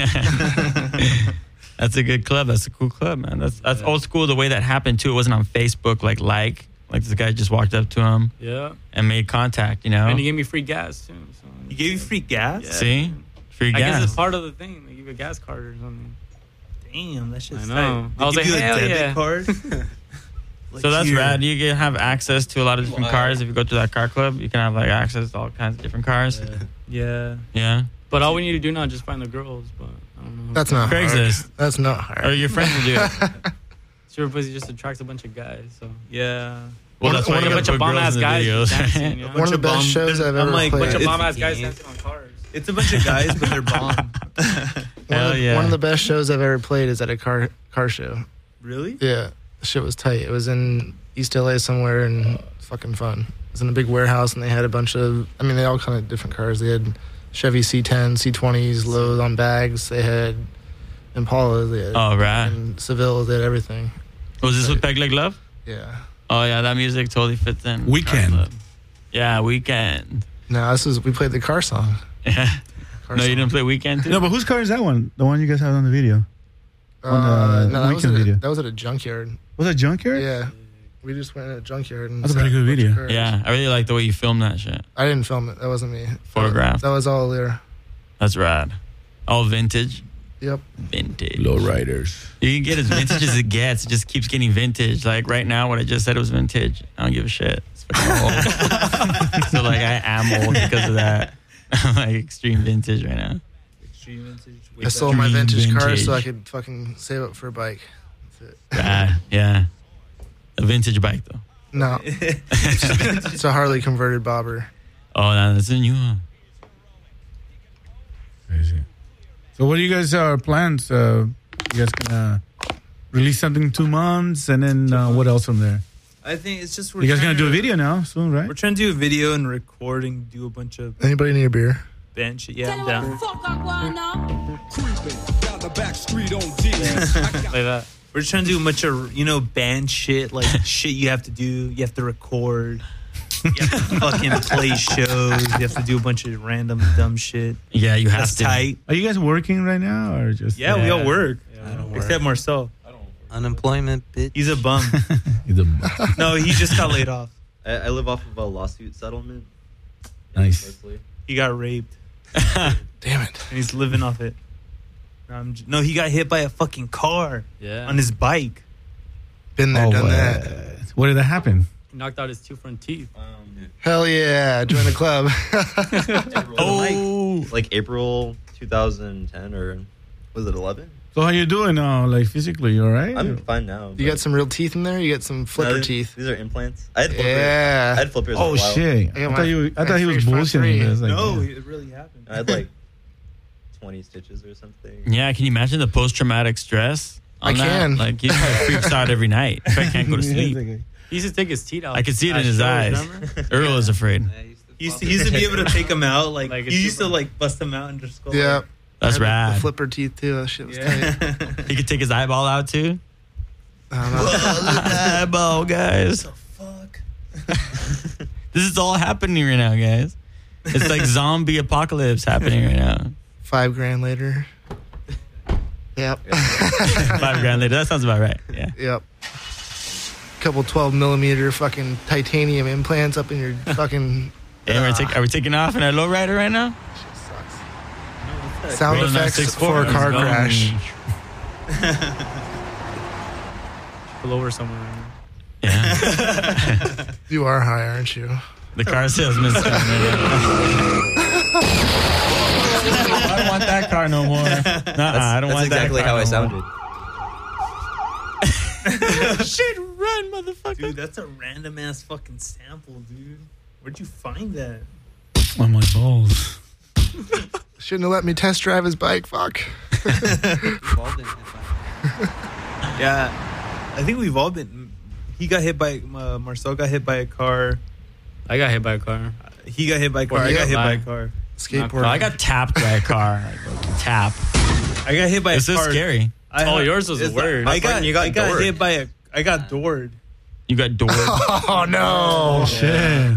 That's a good club. That's a cool club, man. That's old school. The way that happened too. It wasn't on Facebook. Like this guy just walked up to him. Yeah. And made contact. You know. And he gave me free gas too. So. He gave you free gas? Yeah. See, free I gas. guess it's part of the thing. They give you a gas card or something. Damn, that shit's I know. tight. I was They give like, you a hell debit yeah. card. So that's rad. You can have access to a lot of different cars. If you go to that car club, you can have like access to all kinds of different cars. Yeah. Yeah. But all we need to do now is just find the girls. But I don't know. That's not Craigslist. hard. That's not hard. Or your friends will do it. Sure, pussy just attracts a bunch of guys. So Yeah. Well, that's why a you bunch gotta of put bomb girls ass in the guys videos. dancing. You know? One of the best shows I've ever played. A bunch of It's- bomb ass guys dancing on cars. It's a bunch of guys, but they're bomb. One of the best shows I've ever played is at a car show. Really? Yeah, the shit was tight. It was in East LA somewhere, and fucking fun. It was in a big warehouse, and they had a bunch of. I mean, they all kind of different cars. They had Chevy C10, C20s loaded on bags. They had Impalas. They had and Sevilles. They had everything. Was this with Peg Leg Love? Yeah. Oh yeah, that music totally fits in. Weekend. Yeah, Weekend. No, we played the car song. Yeah. No, you didn't play Weekend too? No, but whose car is that one? The one you guys have on the video? On the No, Weekend video. that was at a junkyard. Was that junkyard? Yeah. We just went at a junkyard. And That's a pretty good video. Yeah, I really like the way you filmed that shit. I didn't film it. That wasn't me. Photograph. That was all there. That's rad. All vintage. Yep. Vintage. Low riders. You can get as vintage as it gets. It just keeps getting vintage. Like right now, what I just said was vintage. I don't give a shit. It's fucking old. So like I am old because of that. I'm like extreme vintage right now. Extreme vintage. I sold my vintage car so I vintage. could fucking save up for a bike. That's it. Yeah. A vintage bike though. No. It's a Harley converted bobber. Oh, no, that's a new one. Crazy. So what do you guys plans? You guys gonna release something in 2 months, and then what else from there? I think it's just You guys gonna do a video now soon, right? We're trying to do a video and record and do a bunch of Anybody need a beer? band shit. Yeah, I'm down. Play that. We're just trying to do a bunch of band shit, like shit you have to do. You have to record. You have to fucking play shows. You have to do a bunch of random dumb shit. Yeah, you have That's to. tight. Are you guys working right now, or just? Yeah, we all work. Except Marcel. Unemployment, bitch. He's a bum. He's a No, he just got laid off. I live off of a lawsuit settlement. Nice. Mostly. He got raped. Damn it. And he's living off it. No, he got hit by a fucking car Yeah. on his bike. Been there, done that. What did that happen? knocked out his 2 front teeth. Hell yeah! Join the club. Like April 2010 or was it 11? So how you doing now? Like physically, you all right? I'm fine now. You got some real teeth in there. You got some flipper teeth. These are implants. I had flippers. Yeah. I had flippers. Oh for a while. shit! I thought he was bullshitting this. Like, No, it really happened. I had like 20 stitches or something. Yeah, can you imagine the post-traumatic stress on I that? can. Like, he probably freaks out every night. If I can't go to sleep. He used to take his teeth out. I could see it in his shows, eyes. remember? Earl is afraid. He used to be able to take them out. Like, Like a you used to super- like bust them out and just go. Yeah. Like, That's I had rad. The flipper teeth too. That shit was yeah. tight. He could take his eyeball out too. I don't know. Eyeball, guys. Fuck. This is all happening right now, guys. It's like zombie apocalypse happening right now. $5,000 later. Yep. $5,000 later. That sounds about right. Yeah. Yep. Couple 12 millimeter fucking titanium implants up in your fucking. Hey, are we taking off in our lowrider right now? Sound Rolling effects 964. for a car Let's go. crash. Pull over somewhere. Right now. Yeah. You are high, aren't you? The car salesman's coming in. I don't want that car no more. I don't want That's exactly that car how I no sounded. more. Shit, run, motherfucker. Dude, that's a random ass fucking sample, dude. Where'd you find that? on my balls. Shouldn't have let me test drive his bike. Fuck. Yeah, I think we've all been. He got hit by Marcel. Got hit by a car. I got hit by a car. He got hit by a car. I got hit by a car. Skateboard. I got tapped by a car. Tap. I got hit by It's a so car. scary. Yours was the worst. I got doored. hit by a. I got doored. You got doored. Oh no! Shit.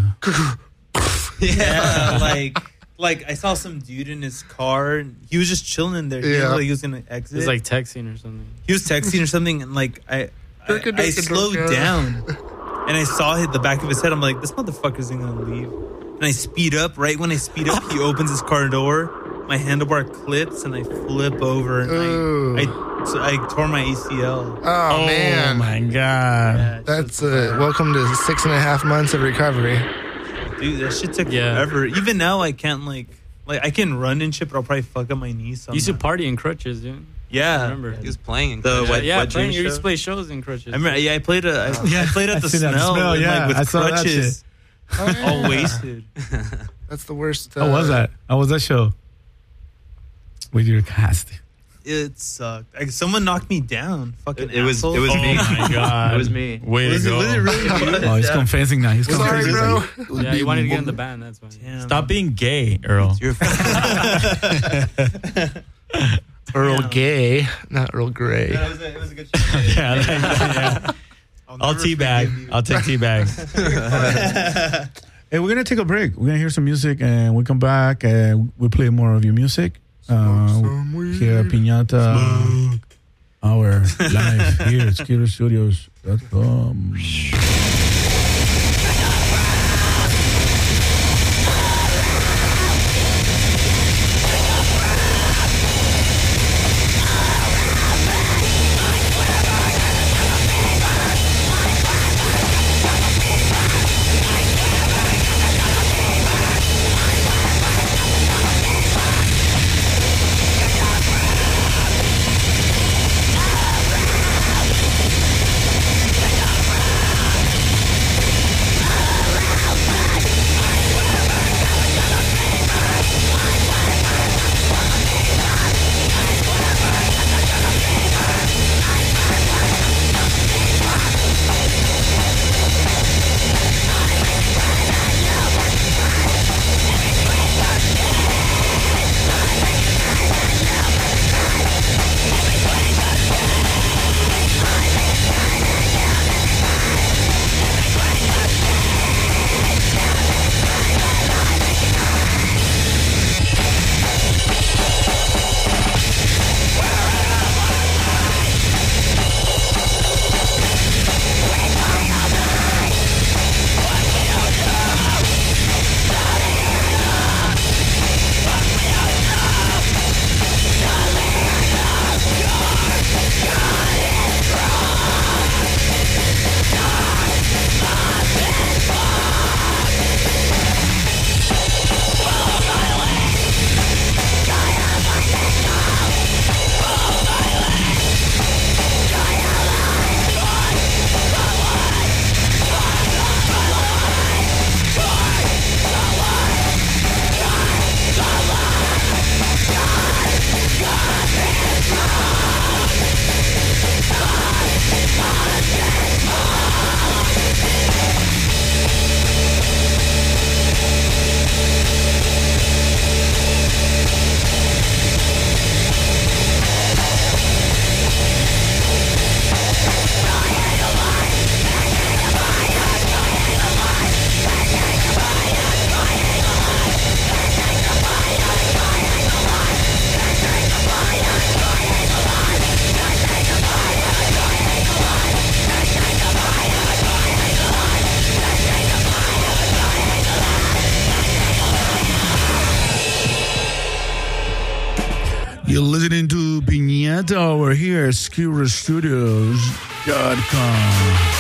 Yeah, like I saw some dude in his car. And he was just chilling in there. Yeah. Like he was gonna exit. It was like texting or something. He was texting or something, and like I slowed down, and I saw hit the back of his head. I'm like, this motherfucker's gonna leave, and I speed up. Right when I speed up, he opens his car door. My handlebar clips, and I flip over, and I tore my ACL. Oh man! Oh my god! Yeah, That's welcome to 6.5 months of recovery. dude, that shit took forever. Even now, I can't like I can run and shit, but I'll probably fuck up my knees. You used to party in crutches, dude. Yeah, I remember. He was playing in The crutches. wet playing. dream You used to show? play shows in crutches. I remember. Yeah, I played at the seen that smell. Smell, and, yeah. like, with I saw that crutches, shit. all wasted. That's the worst. How was that? How was that show? With your cast. It sucked. Like someone knocked me down. Fucking It was asshole. me. Oh my god! It was me. Way to go! Was it really? Oh, he's confessing now. He's Sorry, confessing. bro. Yeah, you wanted to get in the band. That's why. Damn. Stop being gay, Earl. Earl Gay, not Earl Grey. Yeah, it was a good show. Yeah. I'll teabag. I'll take teabags. Hey, we're gonna take a break. We're gonna hear some music, and we come back and we play more of your music. Here at Piñata, our live here at SkitterStudios.com. You're listening to Piñata over here at SkiraStudios.com.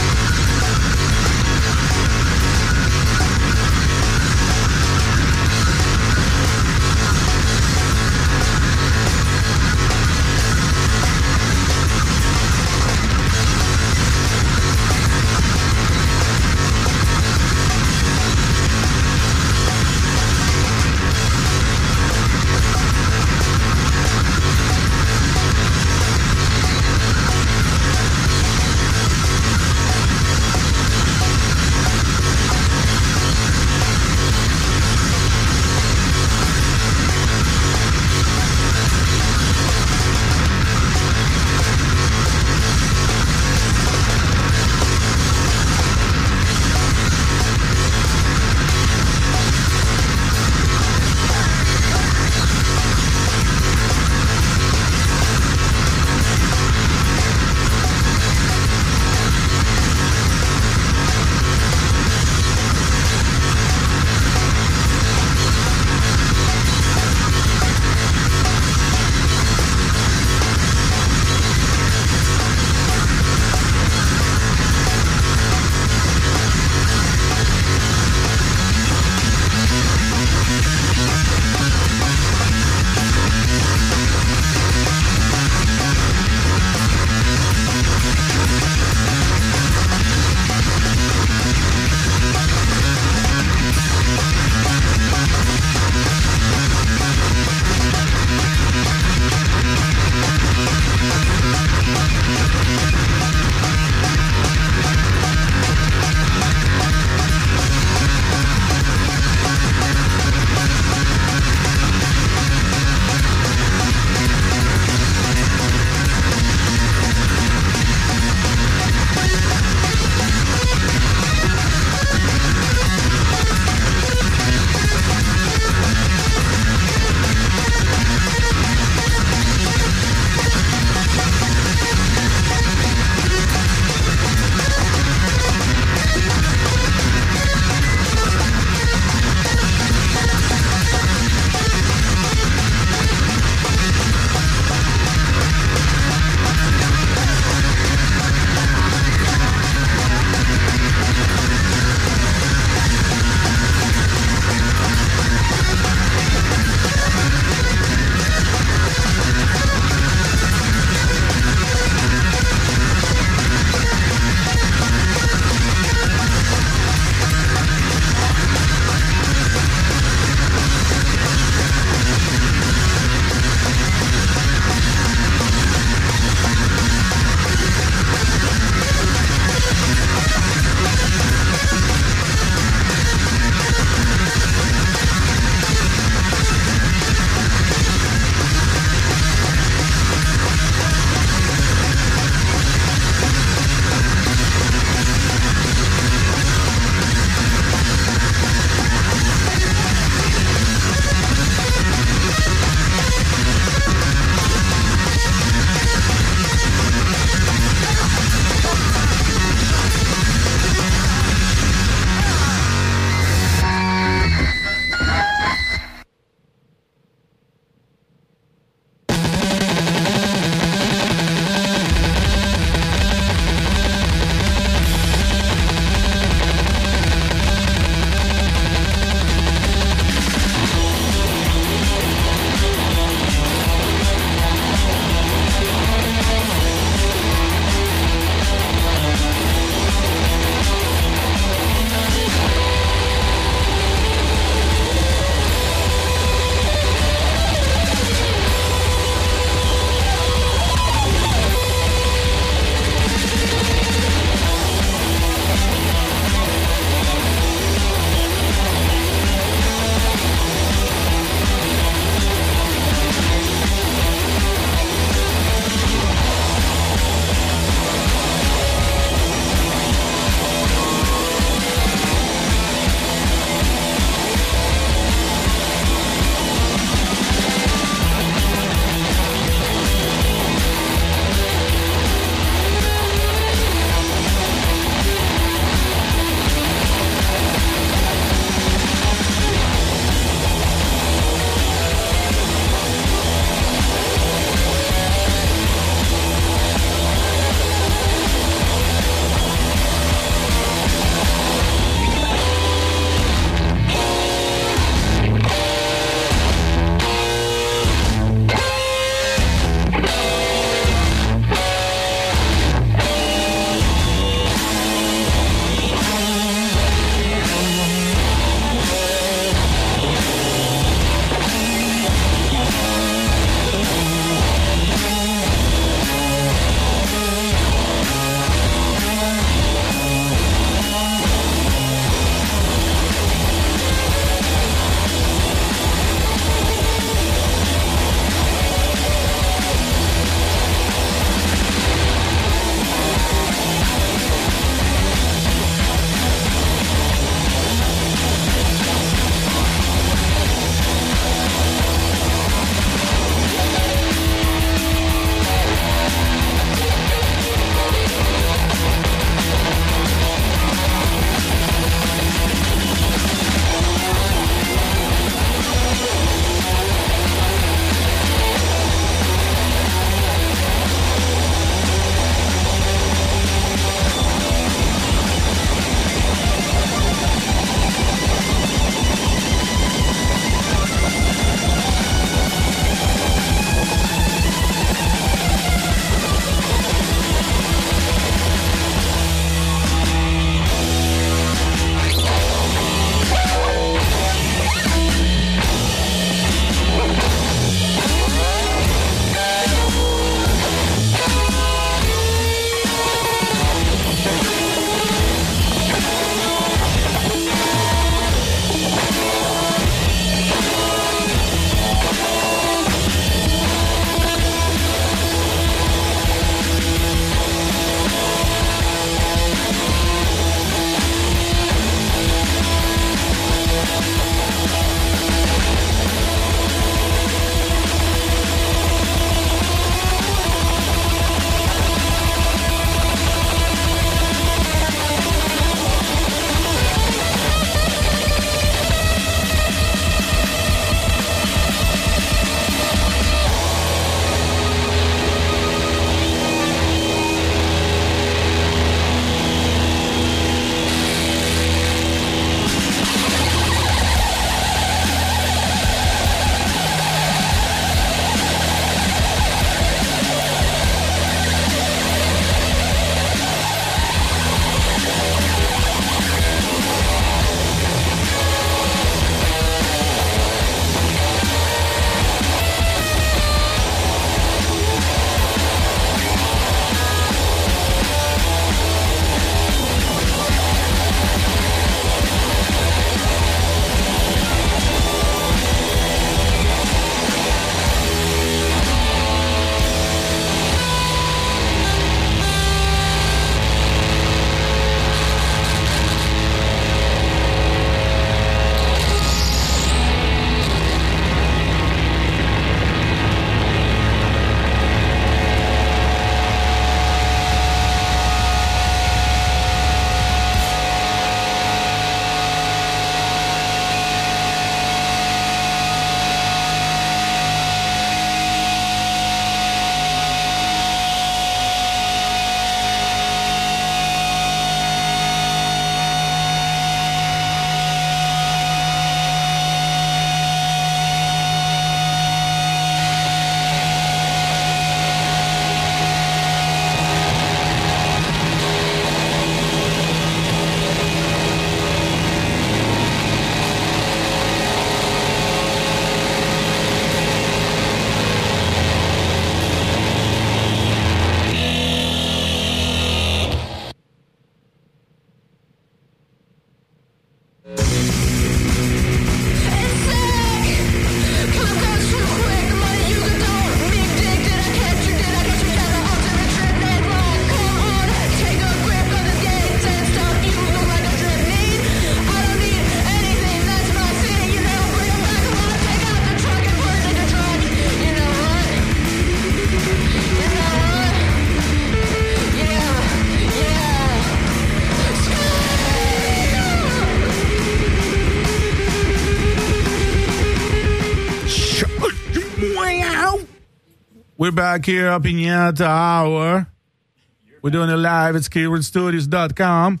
We're back here up in Piñata Hour. We're doing it live at skidroadstudios.com.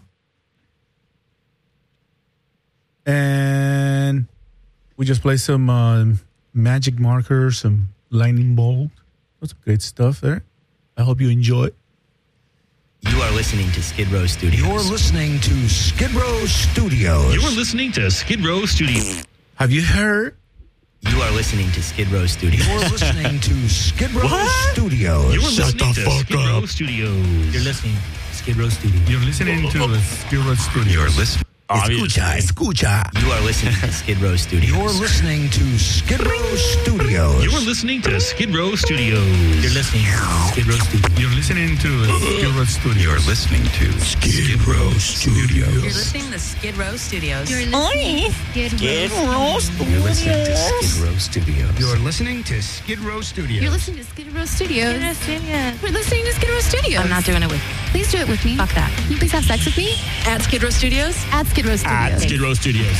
And we just played some magic markers, some lightning bolt. That's great stuff there. I hope you enjoy it. You are listening to Skid Row Studios. You're listening to Skid Row Studios. You're listening to Skid Row Studios. Have you heard? You are listening to Skid Row Studios. You're listening to Skid Row Studios. You're listening to Skid Row Studios. You're listening to Skid Row Studios. You're listening to Skid Row Studios. You're listening. Escucha. You are listening to Skid Row Studios. You're listening to Skid Row Studios. You're listening to Skid Row Studios. You're listening to Skid Row Studios. You're listening to Skid Row Studios. You're listening to Skid Row Studios. You're listening to Skid Row Studios. You're listening to Skid Row Studios. You're listening to Skid Row Studios. You're listening to Skid Row Studios. We're listening to Skid Row Studios. I'm not doing it with you. Please do it with me. Fuck that. Can you please have sex with me? At Skid Row Studios? At Skid Row Studios. At Skid Row Studios.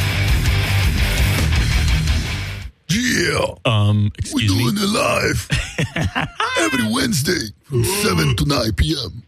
Yeah. Excuse We're me. doing it live every Wednesday from 7 to 9 p.m.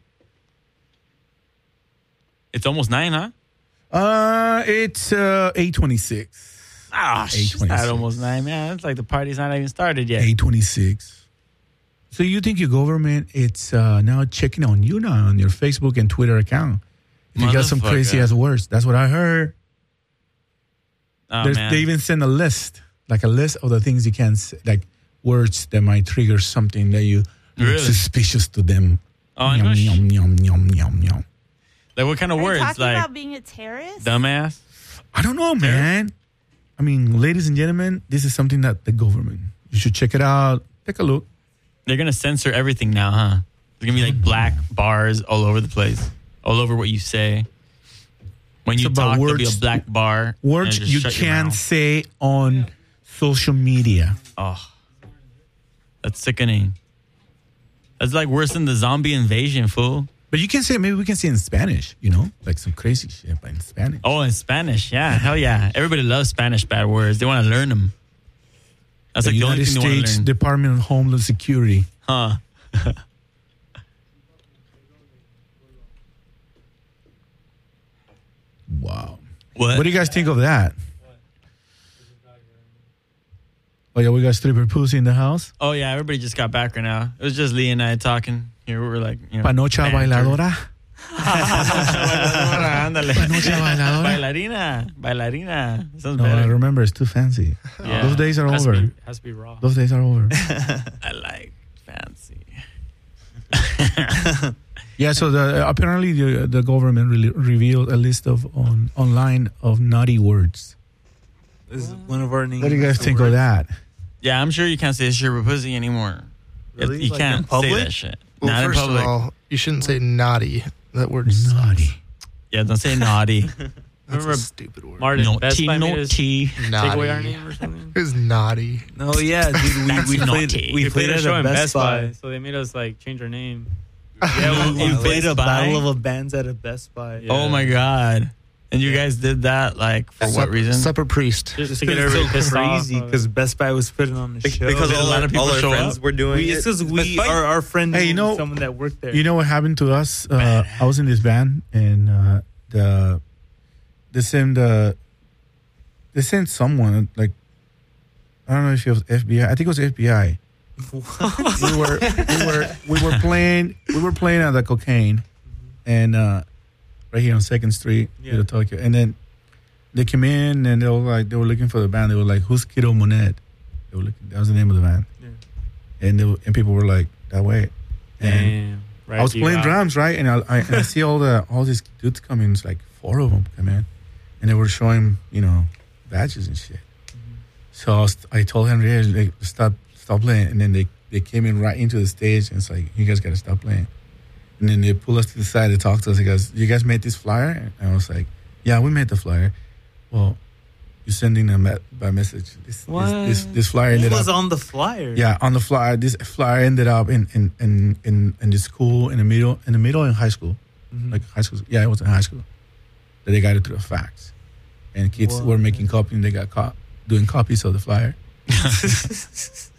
It's almost 9, huh? It's 8:26. Ah, it's 8:26. not almost 9, man. It's like the party's not even started yet. 8:26. So you think your government it's now checking on you now on your Facebook and Twitter account? If you got some crazy ass words, that's what I heard. Oh, man. They even send a list of the things you can say, like words that might trigger something that you Really? suspicious to them. Oh, yum, English? yum, yum, yum, yum, yum. Like what kind of Are you words? talking Like about being a terrorist? dumbass? I don't know, man. I mean, ladies and gentlemen, this is something that the government, you should check it out. Take a look. They're going to censor everything now, huh? There's going to be like black bars all over the place, all over what you say. When you It's about talk, there'll be a words- black bar. Words and just you shut your can't mouth. say on social media. Oh, that's sickening. That's like worse than the zombie invasion, fool. But you can say, maybe we can say in Spanish, like some crazy shit, but in Spanish. Oh, in Spanish. Yeah, hell yeah. Everybody loves Spanish bad words. They want to learn them. That's the like the only United thing they want to States learn. Department of Homeland Security. Huh. Wow. What? do you guys think of that? Oh, yeah, we got stripper pussy in the house. Oh, yeah. Everybody just got back right now. It was just Lee and I talking. Here we were like, Panocha bailadora. Ándale. Panocha bailadora. Bailarina. Sounds No, I better. remember, it's too fancy. Yeah. Those days are Has over. to be raw. Those days are over. I like fancy. Yeah, so apparently the government revealed a list of online of naughty words. This is one of our names. What do you guys think of that? Yeah, I'm sure you can't say stripper pussy anymore. Really? You Like can't in say public? that shit. Well, Not in first public. of all, you shouldn't say naughty. That word naughty. Yeah, don't say naughty. That's Remember a stupid word. Martin, Naughty, Best Buy made us naughty. take away our name or something. Who's naughty? No, yeah, dude, we naughty. played played a at show a in Best Buy. so they made us like change our name. Yeah, we In played Best a Buy? battle of the bands at a Best Buy. Yeah. Oh my God. And you guys did that like for what reason? Supper priest. Just to get It's everybody so pissed off. crazy because Best Buy was putting on the show. Because Did a lot of people all our show friends up? were doing It's it. because our friend Hey, you knew know- someone that worked there. You know what happened to us? I was in this band, and they sent someone, like, I don't know if it was FBI. I think it was FBI. we were playing at the Cocaine, and right here on 2nd Street, Yeah. Tokyo. And then they came in and they were looking for the band. They were like, "Who's Kiddo Monet?" That was the name of the band. Yeah. And people were like, "That way." And Damn. I was playing drums, right? And I see all these dudes come in. It's like 4 of them come in, and they were showing, badges and shit. So I told Henry, hey, like, stop playing. And then they came in right into the stage, and it's like, you guys got to stop playing. And then they pull us to the side to talk to us. He goes, you guys made this flyer? And I was like, yeah, we made the flyer. Well, you're sending them by message. This flyer ended Who was up on the flyer? Yeah, on the flyer. This flyer ended up in the school in the middle in high school, like high school. Yeah, it was in high school. That they got it through a fax, and kids were making copies. And they got caught doing copies of the flyer.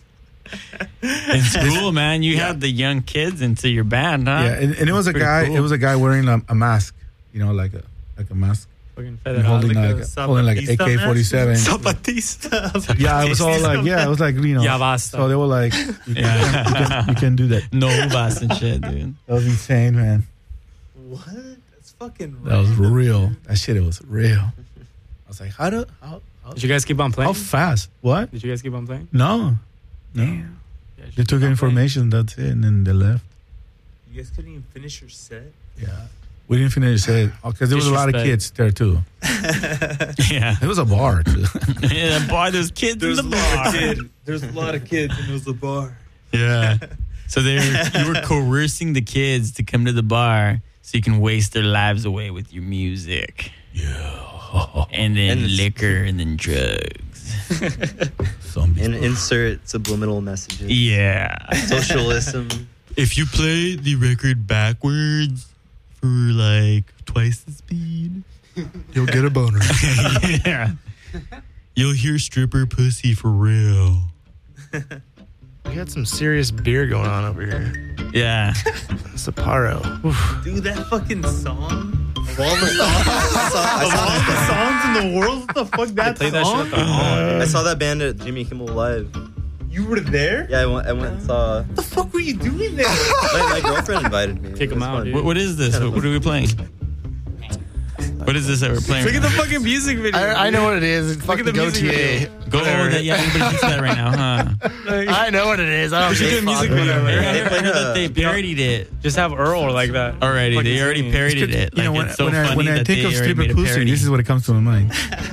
In school, man, you had the young kids into your band, huh? Yeah, and it was a Pretty guy. cool. It was a guy wearing a mask. You know, like a mask. Fucking And holding like an AK-47. Zapatista. Yeah, it was all like, it was like, you know. Ya basta. So they were like, you can do that. No bus and shit, dude. That was insane, man. What? That's fucking. That was real. That shit, it was real. I was like, how Did you guys keep on playing? How fast? What? Did you guys keep on playing? No. They took information. That's it, and then they left. You guys couldn't even finish your set. Yeah. We didn't finish it because there was a lot of kids there too. Yeah. It was a bar too. Yeah, the bar. There's kids in the bar. There's a lot of kids, and it was a bar. Yeah. So you were coercing the kids to come to the bar so you can waste their lives away with your music. Yeah. And then liquor and then drugs. And insert subliminal messages. Yeah. Socialism. If you play the record backwards for like twice the speed, you'll get a boner. Yeah. You'll hear stripper pussy for real. We had some serious beer going on over here. Yeah. Sapporo. Dude, that fucking song. Of all the songs in the world, what the fuck that Play that song? shit at the hall. I saw that band at Jimmy Kimmel Live. You were there? Yeah, I went and saw. What the fuck were you doing there? My girlfriend invited me. Kick 'em out, dude. What is this? What are we playing? What is this that we're playing? Look at the fucking music video. I know what it is. It's Look at fucking the music Gautier. Go that. Yeah, everybody thinks that right now, huh? I know what it is. I don't We should do a give a music fuck. video. I Right? heard that they parodied it. Just have Earl like that. Alrighty, they already singing. parodied it. You know, Like, when, it's so when I funny that think they of already stripper made a pussy, parody. this is what comes to my mind.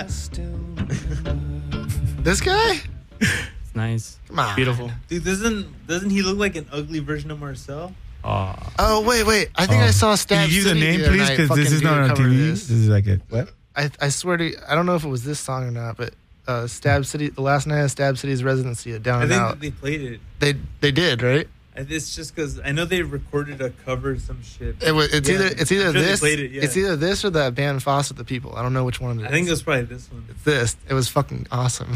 This guy? It's nice. Come on. Beautiful. Dude, doesn't he look like an ugly version of Marcel? Oh, wait. I think I saw Stab Can you give the City name, the other please? night Because this fucking is do not a on cover of TV. this. This is like a what? I swear to you, I don't know if it was this song or not, but Stab City, the last night of Stab City's residency at Down I and think Out. they played it. They did, right? It's just because I know they recorded a cover of some shit. It's either I'm sure they this. played it, yeah. It's either this or that band Fawcett the People. I don't know which one it is. I think it was probably this one. It's this. It was fucking awesome.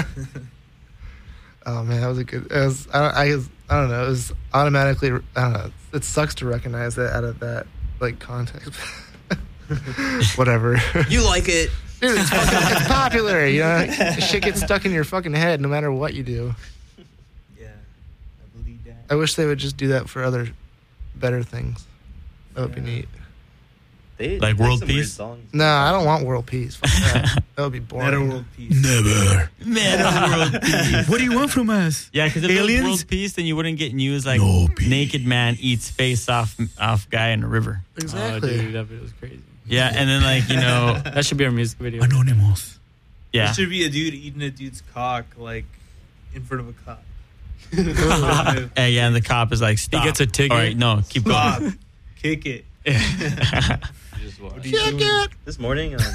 Oh man, that was a good. It was. I don't know. It was automatically. I don't know. It sucks to recognize that out of that like context. Whatever. You like it. Dude, it's popular. You know, shit gets stuck in your fucking head no matter what you do. Yeah, I believe that. I wish they would just do that for other better things. That would be neat. Like world peace? No, I don't want world peace. Fuck that. That would be boring. Meta world peace. Never. Meta world peace. What do you want from us? Yeah, because if it was Aliens? world peace, then you wouldn't get news like naked man eats face off guy in a river. Exactly. Oh, dude, that video was crazy. Yeah, and then like, you know, That should be our music video. Anonymous. yeah. There should be a dude eating a dude's cock like in front of a cop. Yeah, and the cop is like, stop. gets a ticket. All right, no, keep Stop. going. Kick it. What Kick it. This morning, I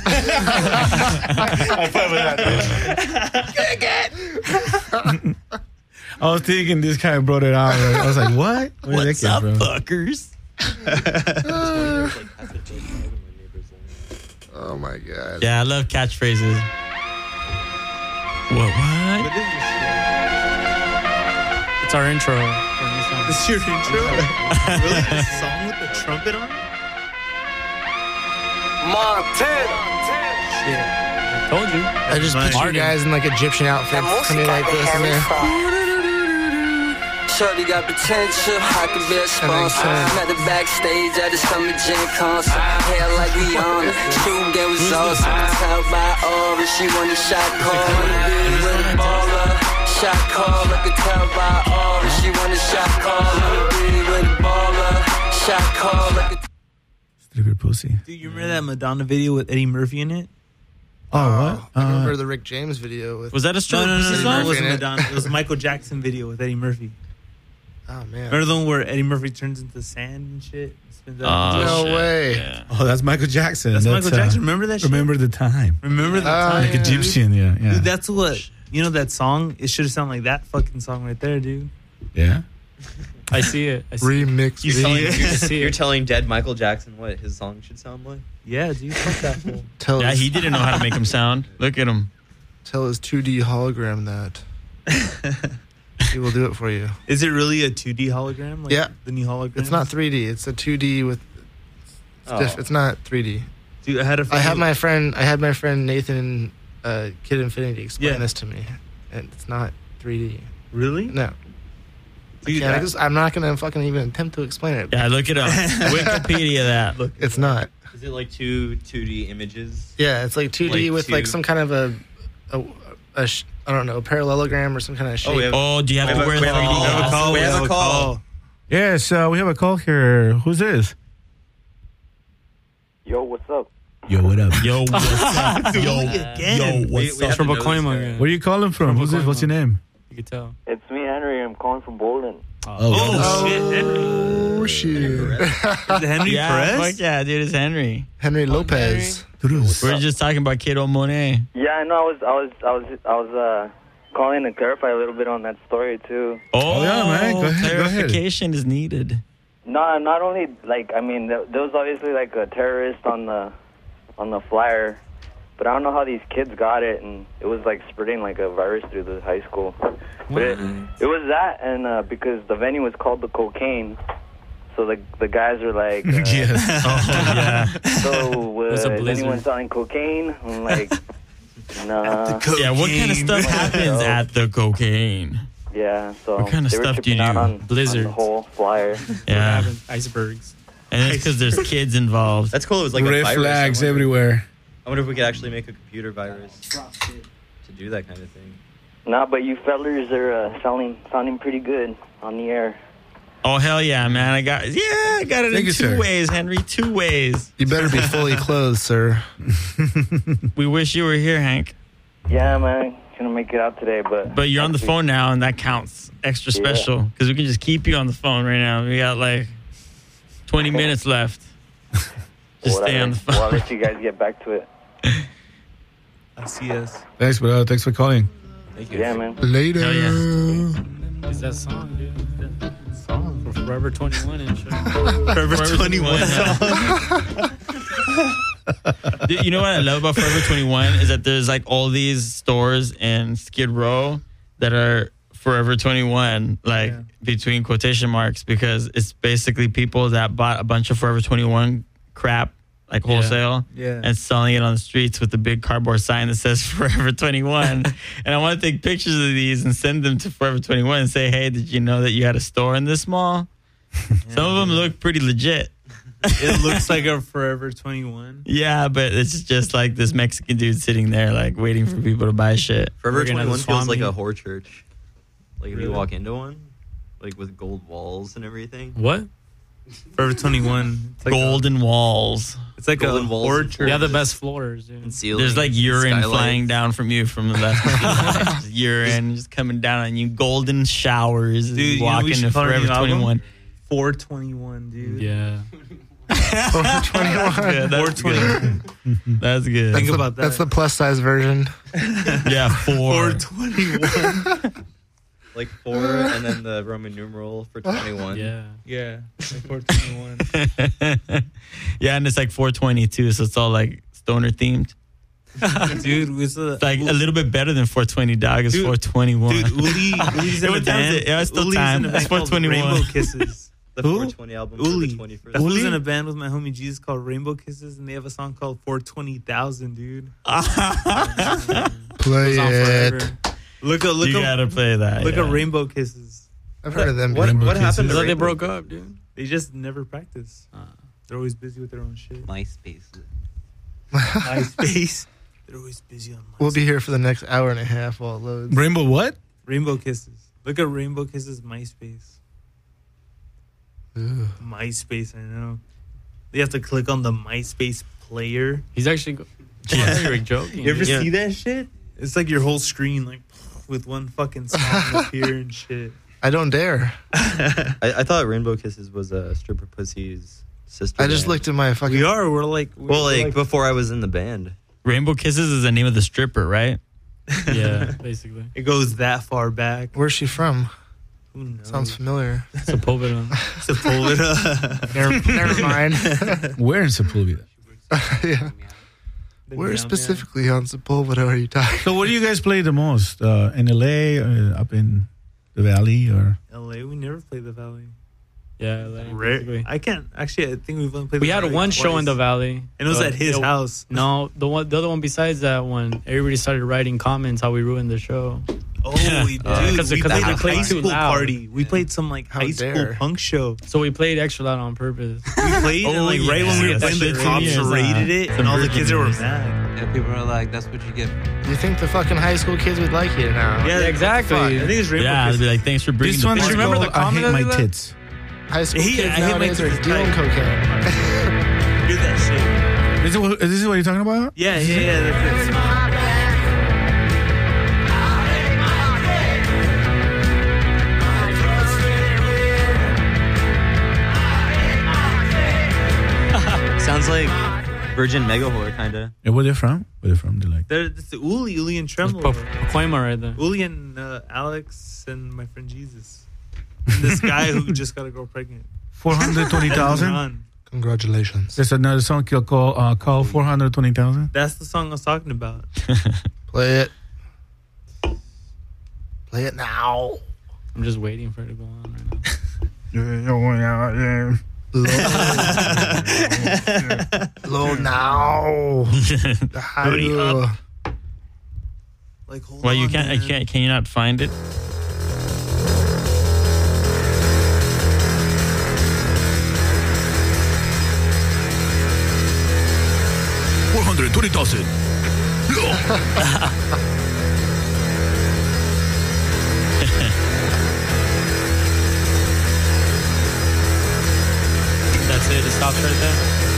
was thinking this guy brought it out. I was like, what? Where did What's that up, come from? fuckers? Oh my god. Yeah, I love catchphrases. What? What is this shit? It's our intro. This is your intro? Really? This song with the trumpet on it? Montana. Shit. I told you. I just picture you guys in like Egyptian outfits coming like this in there. Shorty got potential, I could be a sponsor. Met her backstage at the Summer Jam concert. Hair like Rihanna, shoe game was awesome. Tell by aura, she want a shot call. With a baller, shot call. I could tell by aura, she want a shot call. With a baller, shot call. Stripper pussy. Dude, you remember that Madonna video with Eddie Murphy in it? Oh, what? I remember the Rick James video with. Was that a stripper No, pussy it song? wasn't Madonna. It was a Michael Jackson video with Eddie Murphy. Oh man. Remember the one where Eddie Murphy turns into sand and shit? Spins out into No shit. way. Yeah. Oh, that's Michael Jackson. That's Michael Jackson. Remember that shit? Remember the time. Remember the Oh, time? Like yeah. Egyptian, yeah. Dude, that's what. You know that song? It should have sounded like that fucking song right there, dude. Yeah. I see it. I see Remix. You're telling, I see you're it. telling dead Michael Jackson what his song should sound like? Yeah, dude. Fuck that fool. Tell Yeah, his, he didn't know how to make him sound. Look at him. tell his 2D hologram that. He will do it for you. Is it really a 2D hologram? Like Yeah. The new hologram? It's not 3D. It's a 2D with. It's not 3D. Dude, I had my friend Nathan, Kid Infinity, explain this to me, and it's not 3D. Really? No. Dude, I'm not gonna fucking even attempt to explain it. Yeah, look it up. Wikipedia that. Look, it's not. Is it like 2D images? Yeah, it's like 2D with like some kind of a I don't know, a parallelogram or some kind of shape. Do you have to wear the We have a call. Yes, we have a call here. Who's this? Yo, what's up? Yo, what up? Yo, what's up? Yo, what's up? From Pacoima. Where are you calling from? Who's this? What's your name? You can tell. It's me, Henry. I'm calling from Bolden. Oh shit! Is it Henry Perez? Fuck yeah, dude, it's Henry. Henry Lopez. We're just talking about Kiddo Monet. Yeah, I know. I was calling to clarify a little bit on that story too. Oh yeah, man. Go ahead. Clarification is needed. No, not only like there was obviously like a terrorist on the flyer, but I don't know how these kids got it, and it was like spreading like a virus through the high school. But it was that, and because the venue was called the Cocaine, so the guys were like, yes. Yeah. So is anyone selling cocaine? I'm like, nah. Yeah, what kind of stuff happens at the Cocaine? Yeah, so what kind of they were stuff do you tripping out do? on Blizzards. the whole flyer. Yeah, icebergs. and it's because there's kids involved. That's cool. It was like Red a virus. flags everywhere. I wonder if we could actually make a computer virus to do that kind of thing. Nah, but you fellers are sounding pretty good on the air. Oh hell yeah, man! I got it Thank in you, two sir. ways, Henry. 2 ways. You better be fully clothed, sir. We wish you were here, Hank. Yeah, man, gonna make it out today, But you're on the phone now, and that counts extra special because we can just keep you on the phone right now. We got like 20 minutes left. Just stay on the phone. Well, I'll let you guys get back to it. I see us. Thanks, bro. Thanks for calling. Thank you. Yeah, man. Later. Hell yeah. It's that song, dude. That song for Forever 21 and shit. Forever 21. Dude, you know what I love about Forever 21 is that there's like all these stores in Skid Row that are Forever 21, like between quotation marks, because it's basically people that bought a bunch of Forever 21 crap, like wholesale, and selling it on the streets with a big cardboard sign that says Forever 21. And I want to take pictures of these and send them to Forever 21 and say, hey, did you know that you had a store in this mall? Some of them look pretty legit. It looks like a Forever 21. Yeah, but it's just like this Mexican dude sitting there, like waiting for people to buy shit. Forever 21 feels like a whore church. Like if you walk into one, like with gold walls and everything. What? Forever 21. It's like golden walls. It's like golden a walls whore and church. Yeah, the best floors, dude. And ceilings, There's like urine skylights. flying down from you from the left. Just urine just coming down on you. Golden showers. Dude, you know walking we to should call our Forever new album? 21. 421, dude. Yeah. 421. That's good. That's good. Think about that. That's the plus size version. Yeah, 421. Like 4 and then the Roman numeral for 21. Yeah. Yeah. Like 421. Yeah, and it's like 422, so it's all like stoner themed. Dude, It's like a little bit better than 420, dog. It's 421. Dude, Uli's in a What time is band. it? Yeah, it's still Uli's time. in a It's band called 421. Rainbow Kisses. The Who? 420 album Uli. for the 21st. I was in a band with my homie Jesus called Rainbow Kisses, and they have a song called 420,000, dude. Play Goes on it. forever. Look at You gotta play that. Look yeah. at Rainbow Kisses. I've heard of them. What happened to They Rainbow? broke up, dude. They just never practice. They're always busy with their own shit. MySpace. MySpace. They're always busy on MySpace. We'll be here for the next hour and a half while it loads. Rainbow what? Rainbow Kisses. Look at Rainbow Kisses MySpace. Ugh. MySpace, I know. You have to click on the MySpace player. He's actually. Yeah, you were joking. You ever dude. see that shit? It's like your whole screen, like with one fucking song up here and shit. I don't dare. I thought Rainbow Kisses was a stripper pussy's sister. I just band. looked at my fucking. We're like. Well, like before I was in the band. Rainbow Kisses is the name of the stripper, right? Yeah, basically. It goes that far back. Where's she from? Who knows? Sounds familiar. Sepulveda. Never mind. Where in Sepulveda? Yeah. Where specifically on Sepulveda are you talking? So, what do you guys play the most? In LA, up in The Valley or? LA, we never played the Valley. Yeah, like, Rare. I can't actually. I think we've only played. We the had Valley one show twice. in the Valley, and it was but at his house. No, the other one besides that one, everybody started writing comments how we ruined the show. Oh, we because we played a played high too school loud. party. We played some like high school dare. punk show. So we played extra loud on purpose. We played and like right when we were playing, the cops raided it, and all the kids were mad. Yeah, people are like, that's what you get. You think the fucking high school kids would like you now? Yeah, exactly. fuck. I think it's Rainbow Yeah, I'd be Christmas. like, thanks for bringing This the one picture. is remember called the I comment Hate I My did? Tits. High school I kids hate my nowadays are tits dealing tight. cocaine. Do that shit. Is this what you're talking about? Yeah. That's it. Sounds like Virgin Mega Whore, kind of. Yeah, where they from? Where they from? They like. It's the Uli and Tremble. Pacoima right there. Uli and Alex and my friend Jesus. And this guy who just got a girl pregnant. 420,000. Congratulations. There's another song called 420,000. That's the song I was talking about. Play it. Play it now. I'm just waiting for it to go on right now. Low now. Hurry up. Like, hold Well, you on, can't. I man. can't. Can you not find it? That's it. It stops right there.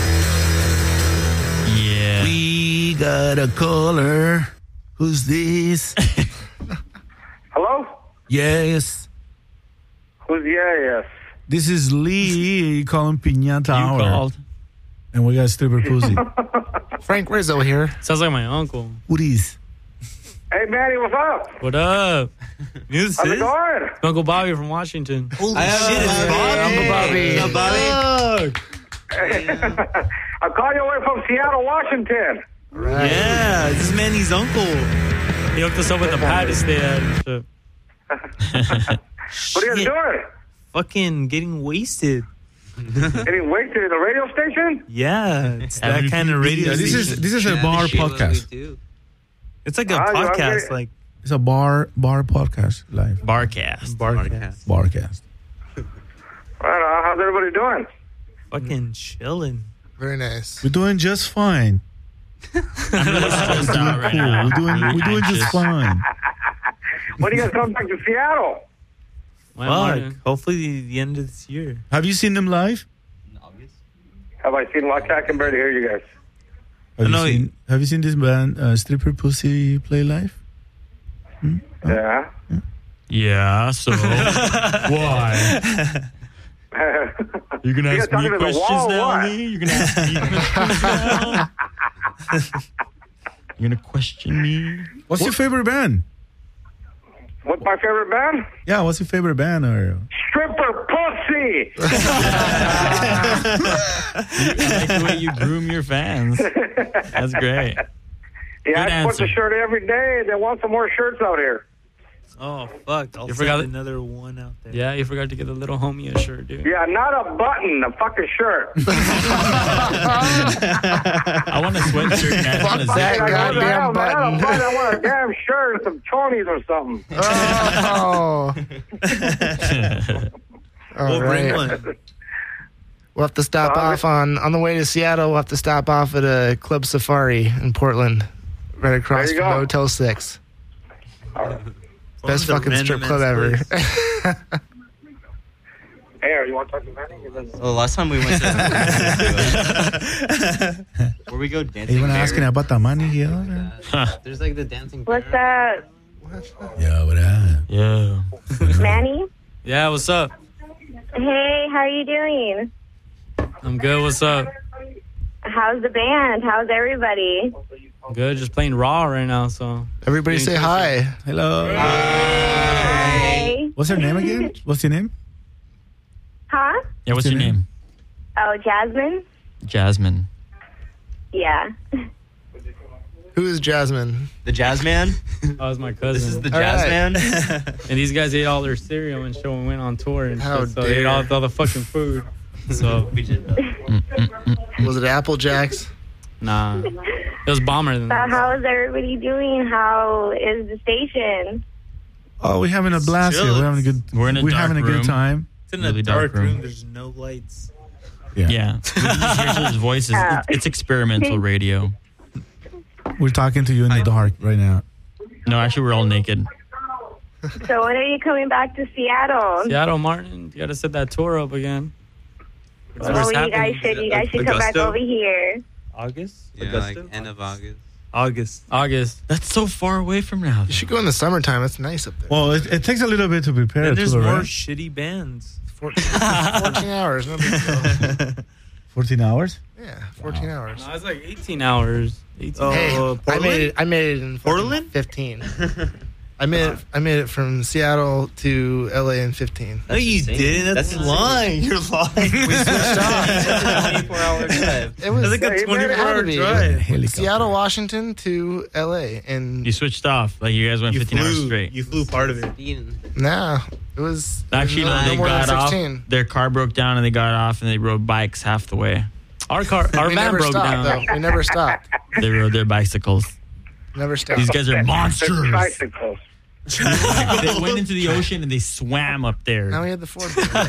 Yeah. We got a caller. Who's this? Hello? Yes. Who's yes? This is Lee calling Piñata Hour. called. And we got stripper pussy. Frank Rizzo here. Sounds like my uncle. What is? Hey, Manny, what's up? What up? News How's it is? going? Uncle Bobby from Washington. Holy shit, it's Bobby. Uncle Bobby. I'm calling you away from Seattle, Washington. Right. Yeah, this is Manny's uncle. He hooked us up with the pad to stay at and shit. What are you guys doing? Fucking getting wasted. Getting wasted at the radio station? Yeah, it's that kind of radio Yeah, this station. is a bar podcast. It's like a I'm podcast, getting- like It's a bar podcast live. Barcast. barcast. Barcast. Right on. How's everybody doing? Fucking chilling. Very nice. We're doing just fine. I'm really stressed out right now. We're doing just fine. When do you guys come back to Seattle? Why Fuck. Martin? Hopefully the end of this year. Have you seen them live? Have I seen I can barely hear you guys. Have you seen this band Stripper Pussy play live? Yeah. Yeah. So why? You're gonna You ask guys me talking to the questions wall or now, what? Lee? You're gonna ask me questions now? You're gonna question me? What's your favorite band? What's my favorite band? Yeah, what's your favorite band? Or Stripper Pussy. I like the way you groom your fans. That's great. Yeah, Good I put the answer. shirt every day. They want some more shirts out here. Oh fuck! I'll You send forgot- another one out there. Yeah, you forgot to get the little homie a shirt, dude. Yeah, not a button, a fucking shirt. I want a sweatshirt, man. I want a Fuck that zip. goddamn Not a button. button. I want a damn shirt and some chonies or something. Oh. All We'll bring right. one. We'll have to stop off on the way to Seattle. We'll have to stop off at a Club Safari in Portland, right across There you from go. Motel 6. Best Welcome to fucking strip Random club ever. Man's Hey, you want to talk to Manny? Well, last time we went to where we go dancing. you wanna ask bear. about the money here? There's like the dancing. What's up, Yeah, what up? Yeah. Manny? Yeah, what's up? Hey, how are you doing? I'm good. What's up? How's the band? How's everybody? Good. Just playing Raw right now, so. Everybody say hi. Hello. Hi. What's her name again? What's your name? Huh? Yeah, what's your name? Oh, Jasmine? Jasmine. Yeah. Who is Jasmine? The Jazz Man? That was my cousin. This is the Jazz Man? And these guys ate all their cereal and shit when we went on tour and How shit. So they ate all the fucking food. So we did that. Was it Apple Jacks? Nah. It was bomber than that. How is everybody doing? How is the station? Oh, we're having a blast here. We're having a good. We're in a dark having a room. good time. It's in a dark room. There's no lights. Yeah. Yeah. We can just hear each other's voices. It's experimental radio. We're talking to you in the dark right now. No, actually, we're all naked. So when are you coming back to Seattle? Seattle, Martin, you gotta set that tour up again. Oh, you guys should come back over here. August? Yeah, like end of August. August. That's so far away from now. You should go in the summertime. It's nice up there. Well, it takes a little bit to prepare. And there's tour, more right? shitty bands. 14 hours. No big deal. 14 hours? Yeah, 14 hours. No, it's like 18 hours. 18 Hey, I made it in Portland? 15. I made it from Seattle to LA in 15. No, you didn't. That's lying. You're lying. We switched off. It's a 24-hour drive. It was like a 24-hour drive. Seattle, Washington to LA, and You switched off. Like, you guys went 15 hours straight. You flew part of it. nah, it was Actually, no, they more than got off. 16. Their car broke down and they got off and they rode bikes half the way. Our We van never broke stopped, down. though. We never stopped. They rode their bicycles. Never stopped. These guys are monsters. Bicycles. They went into the ocean and they swam up there. Now we had the Ford.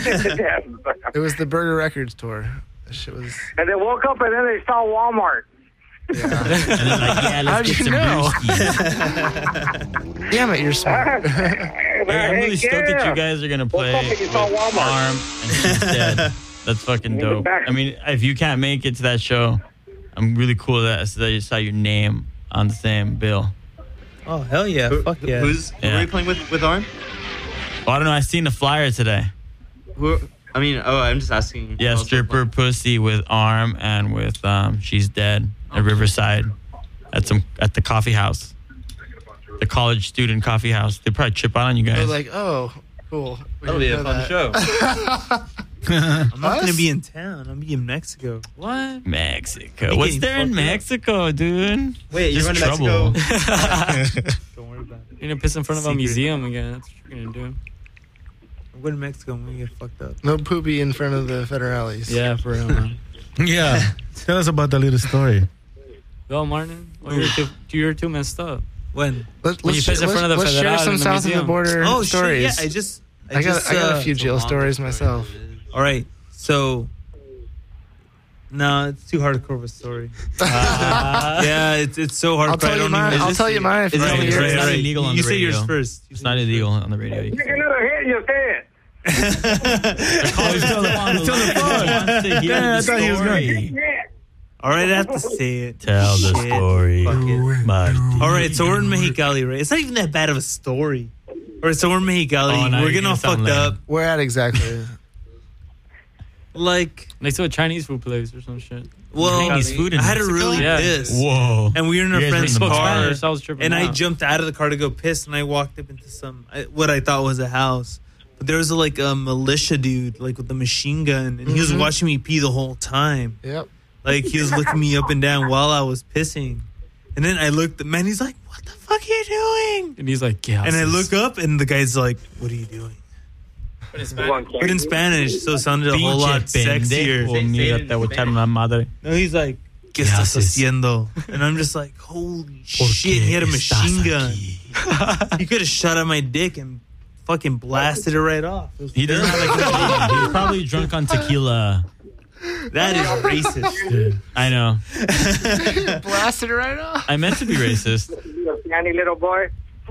It was the Burger Records tour. That shit was. And they woke up and then they saw Walmart. And they're like, yeah, let's How'd get you some know? brewskis. Damn it, you're smart. Hey, I'm really stoked that you guys are going to play with Arm and She's Dead. That's fucking dope. I mean, if you can't make it to that show, I'm really cool that you saw your name on the same bill. Oh, hell yeah. Fuck yeah. Who are we playing with Arm? Well, I don't know. I seen the flyer today. I'm just asking. Yeah, Stripper Pussy with Arm and with She's Dead at Riverside at the coffee house. The college student coffee house. They probably chip out on you I guys. was like, oh, cool. We That'll be a didn't fun know show. that. I'm not going to be in town. I'm going to be in Mexico. What? Mexico. I'm What's getting there in fucked up. Mexico, dude? Wait, you're Just going to trouble. Mexico? Don't worry about it. You're gonna piss in front of a Secret. museum again. That's what you're gonna do. I'm going to Mexico. I'm going to get fucked up. No poopy in front of the federales. Yeah, for real, man. Yeah. Tell us about that little story. Go, Martin. Well, you're too messed up. When? When you piss in front of the let's share federal some in the south of the museum. border Oh, stories. shit. Yeah, I got a few jail stories myself. All right. So, no, it's too hardcore of a story. Yeah, it's so hardcore. I'll tell you mine. I'll tell you mine. It's not Right. illegal on You the say radio. yours first. It's not illegal on the radio. Take another hit, you say it. He's still on the phone. He wants to hear Yeah, I the thought he was story. All right, I have to say it. Tell the Shit. story. Fuck it. Marty. All right, so we're in Mexicali, right? It's not even that bad of a story. All right, so we're in Mexicali. Oh, now we're you're getting all gonna sound fucked lame. up. Where at exactly? Like, Next to a Chinese food place or some shit. well, Chinese food in I had to Mexico? really Yeah. piss. Whoa. And we were in You a guys were friend's in the Spoke car. Spanish, so I was tripping And I out. jumped out of the car to go piss, and I walked up into what I thought was a house. But there was like a militia dude, like with a machine gun, and he was watching me pee the whole time. Yep. Like he was looking me up and down while I was pissing. And then I looked at man, he's like, "What the fuck are you doing?" And he's like, yeah. And I look up, and the guy's like, "What are you doing?" But in Spanish, so it sounded a whole lot sexier. Mírate, botar una madre. No, he's like, ¿Qué estás haciendo? And I'm just like, holy shit, he had a machine gun. He could have shot at my dick and fucking blasted it right off. He doesn't have like he's probably drunk on tequila. That is racist. I know. Blasted it right off. I meant to be racist. You skinny little boy.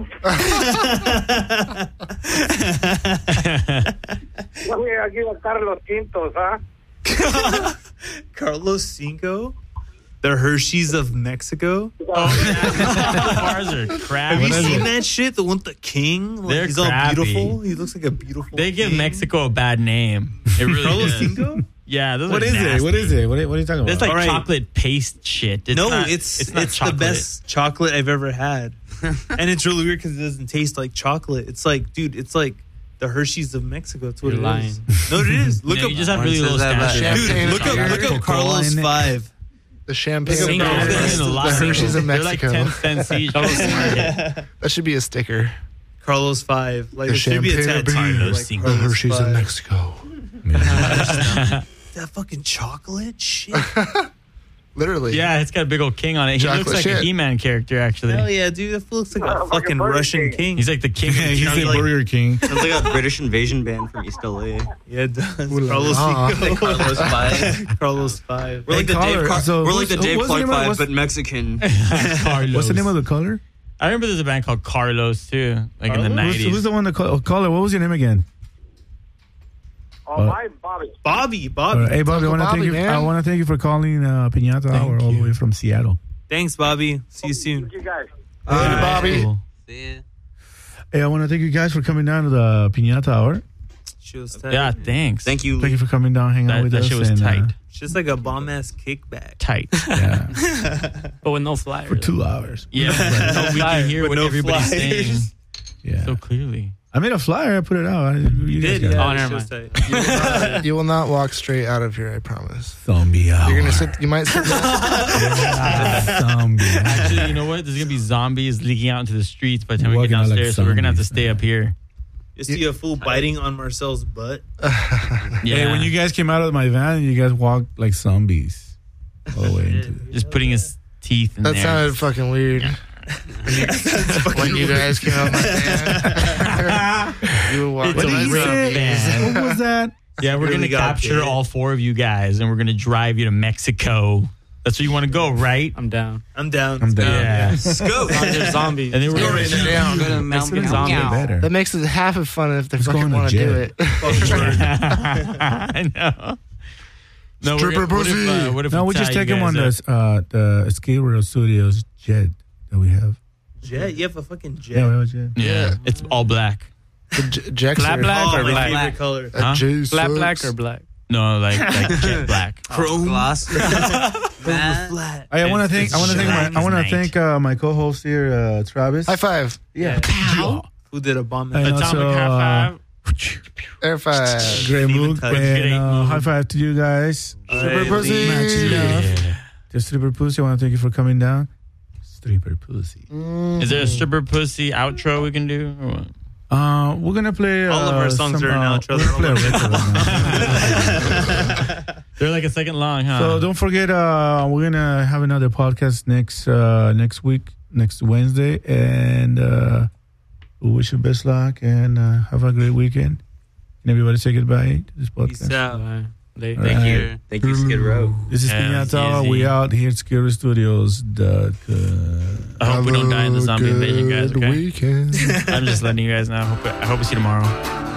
Aquí va Carlos Quintos, huh? Carlos Cinco? The Hershey's of Mexico? The bars are crap. Have you seen that shit? The one with the king? Like, They're he's crappy. all beautiful. He looks like a beautiful They give king. Mexico a bad name. It really Carlos does. Cinco? Yeah, those What are is nasty. it? What is it? What are you talking about? It's like All right. chocolate paste shit. It's no, not, it's not the chocolate. best chocolate I've ever had. And it's really weird because it doesn't taste like chocolate. It's like, dude, it's like the Hershey's of Mexico. That's what You're it lying. is. No, it is. Look No, up. you just have really low standards. Champagne Dude, and look up Coca-Cola Carlos in it. 5. The champagne. Sing it. Hershey's in They're like Mexico. 10 cents each. That should be a sticker. Carlos 5. Like The it should be a champagne tattoo. beer. Like The Hershey's in Mexico. That fucking chocolate shit. Literally. Yeah, it's got a big old king on it. He Chocolate looks like shit. a He-Man character, actually. Hell yeah, dude. That looks like a fucking Russian king. He's like the king. Yeah, he's the like- Burger King. Sounds like a British invasion band from East LA. Yeah, it does. Ooh la Carlos la. Cinco. Carlos 5. Carlos 5. We're like the Caller, Dave, so we're like the what's- Dave what's the Clark name of- 5, what's- but Mexican. Carlos. What's the name of the color? I remember there's a band called Carlos, too, like in the 90s. Who's the one that caller? What was your name again? My Bobby. Bobby. Hey, Bobby, I want to thank you. man. I want to thank you for calling Piñata Hour all the way from Seattle. Thanks, Bobby. See you soon. You guys. Later, Bobby. Cool. See ya. Hey, I want to thank you guys for coming down to the Piñata Hour. She was tight. Yeah, thanks. Thank you. Thank you for coming down, hanging out with That us. shit was and, tight. It's just like a bomb ass kickback. Tight. Yeah, But with no flyer. for 2 hours. Yeah, but we can hear With what no everybody's flyers. saying Yeah, so clearly. I made a flyer. I put it out. You guys Did, got yeah. Oh, She never was mind. tight. You will not walk straight out of here, I promise. it. Zombie Hour. You're gonna sit. You might sit. Zombie. Actually, you know what? There's going to be zombies leaking out into the streets by the time we get Walking out like downstairs, so we're going to have to zombies, stay up here. You see a fool biting on Marcel's butt. Yeah. Hey, when you guys came out of my van, you guys walked like zombies all the way into the... Just putting his teeth in That there. sounded fucking weird. When you guys came out my van, you were walking It's a like real zombies. van. What was that? Yeah, we're Really going to got capture bit. all 4 of you guys, and we're going to drive you to Mexico. That's where you want to go, right? I'm down. I'm down. I'm down. Yeah. Let's go. There's zombies. And then we're Go going right to down. Go to Mount Mexican zombie. Meow. Better. That makes it half as fun if they Let's go fucking on a want to do jet. it. I know. No, Stripper pussy. What if No, we tie just you take him guys on up? the Skate Row Studios jet that we have. Jet? You have a fucking jet? Yeah, we have a jet. Yeah, it's all black. Jack's Black, here. black, Oh, or my black? favorite color. Uh, Huh? J Black, sucks. black, or black? No, like jet black. Chrome. Glass. Man. Flat. I want to It's- thank. it's I want to thank. shiny I want to night. thank my co-host here, Travis. High five. Yeah. Who did a bomb? And Atomic also, high five. Air five. Great Steven move. Touch. And Great move. high five to you guys. Stripper pussy. Much love. Yeah. The stripper pussy. I want to thank you for coming down. Stripper pussy. Is there a stripper pussy outro we can do? Or what? We're gonna play. All of our songs are an outro. We're gonna play a record right now. They're like a second long, huh? So don't forget, we're gonna have another podcast next week, next Wednesday, and we wish you best luck and have a great weekend. Can everybody say goodbye to this podcast? Peace out. They, All right. Thank you, Skid Row. This is Yeah, Piñata. easy. We out here at Skid Studios. I hope we don't die in the zombie invasion, guys. Okay. Weekend. I'm just letting you guys know. I hope we see you tomorrow.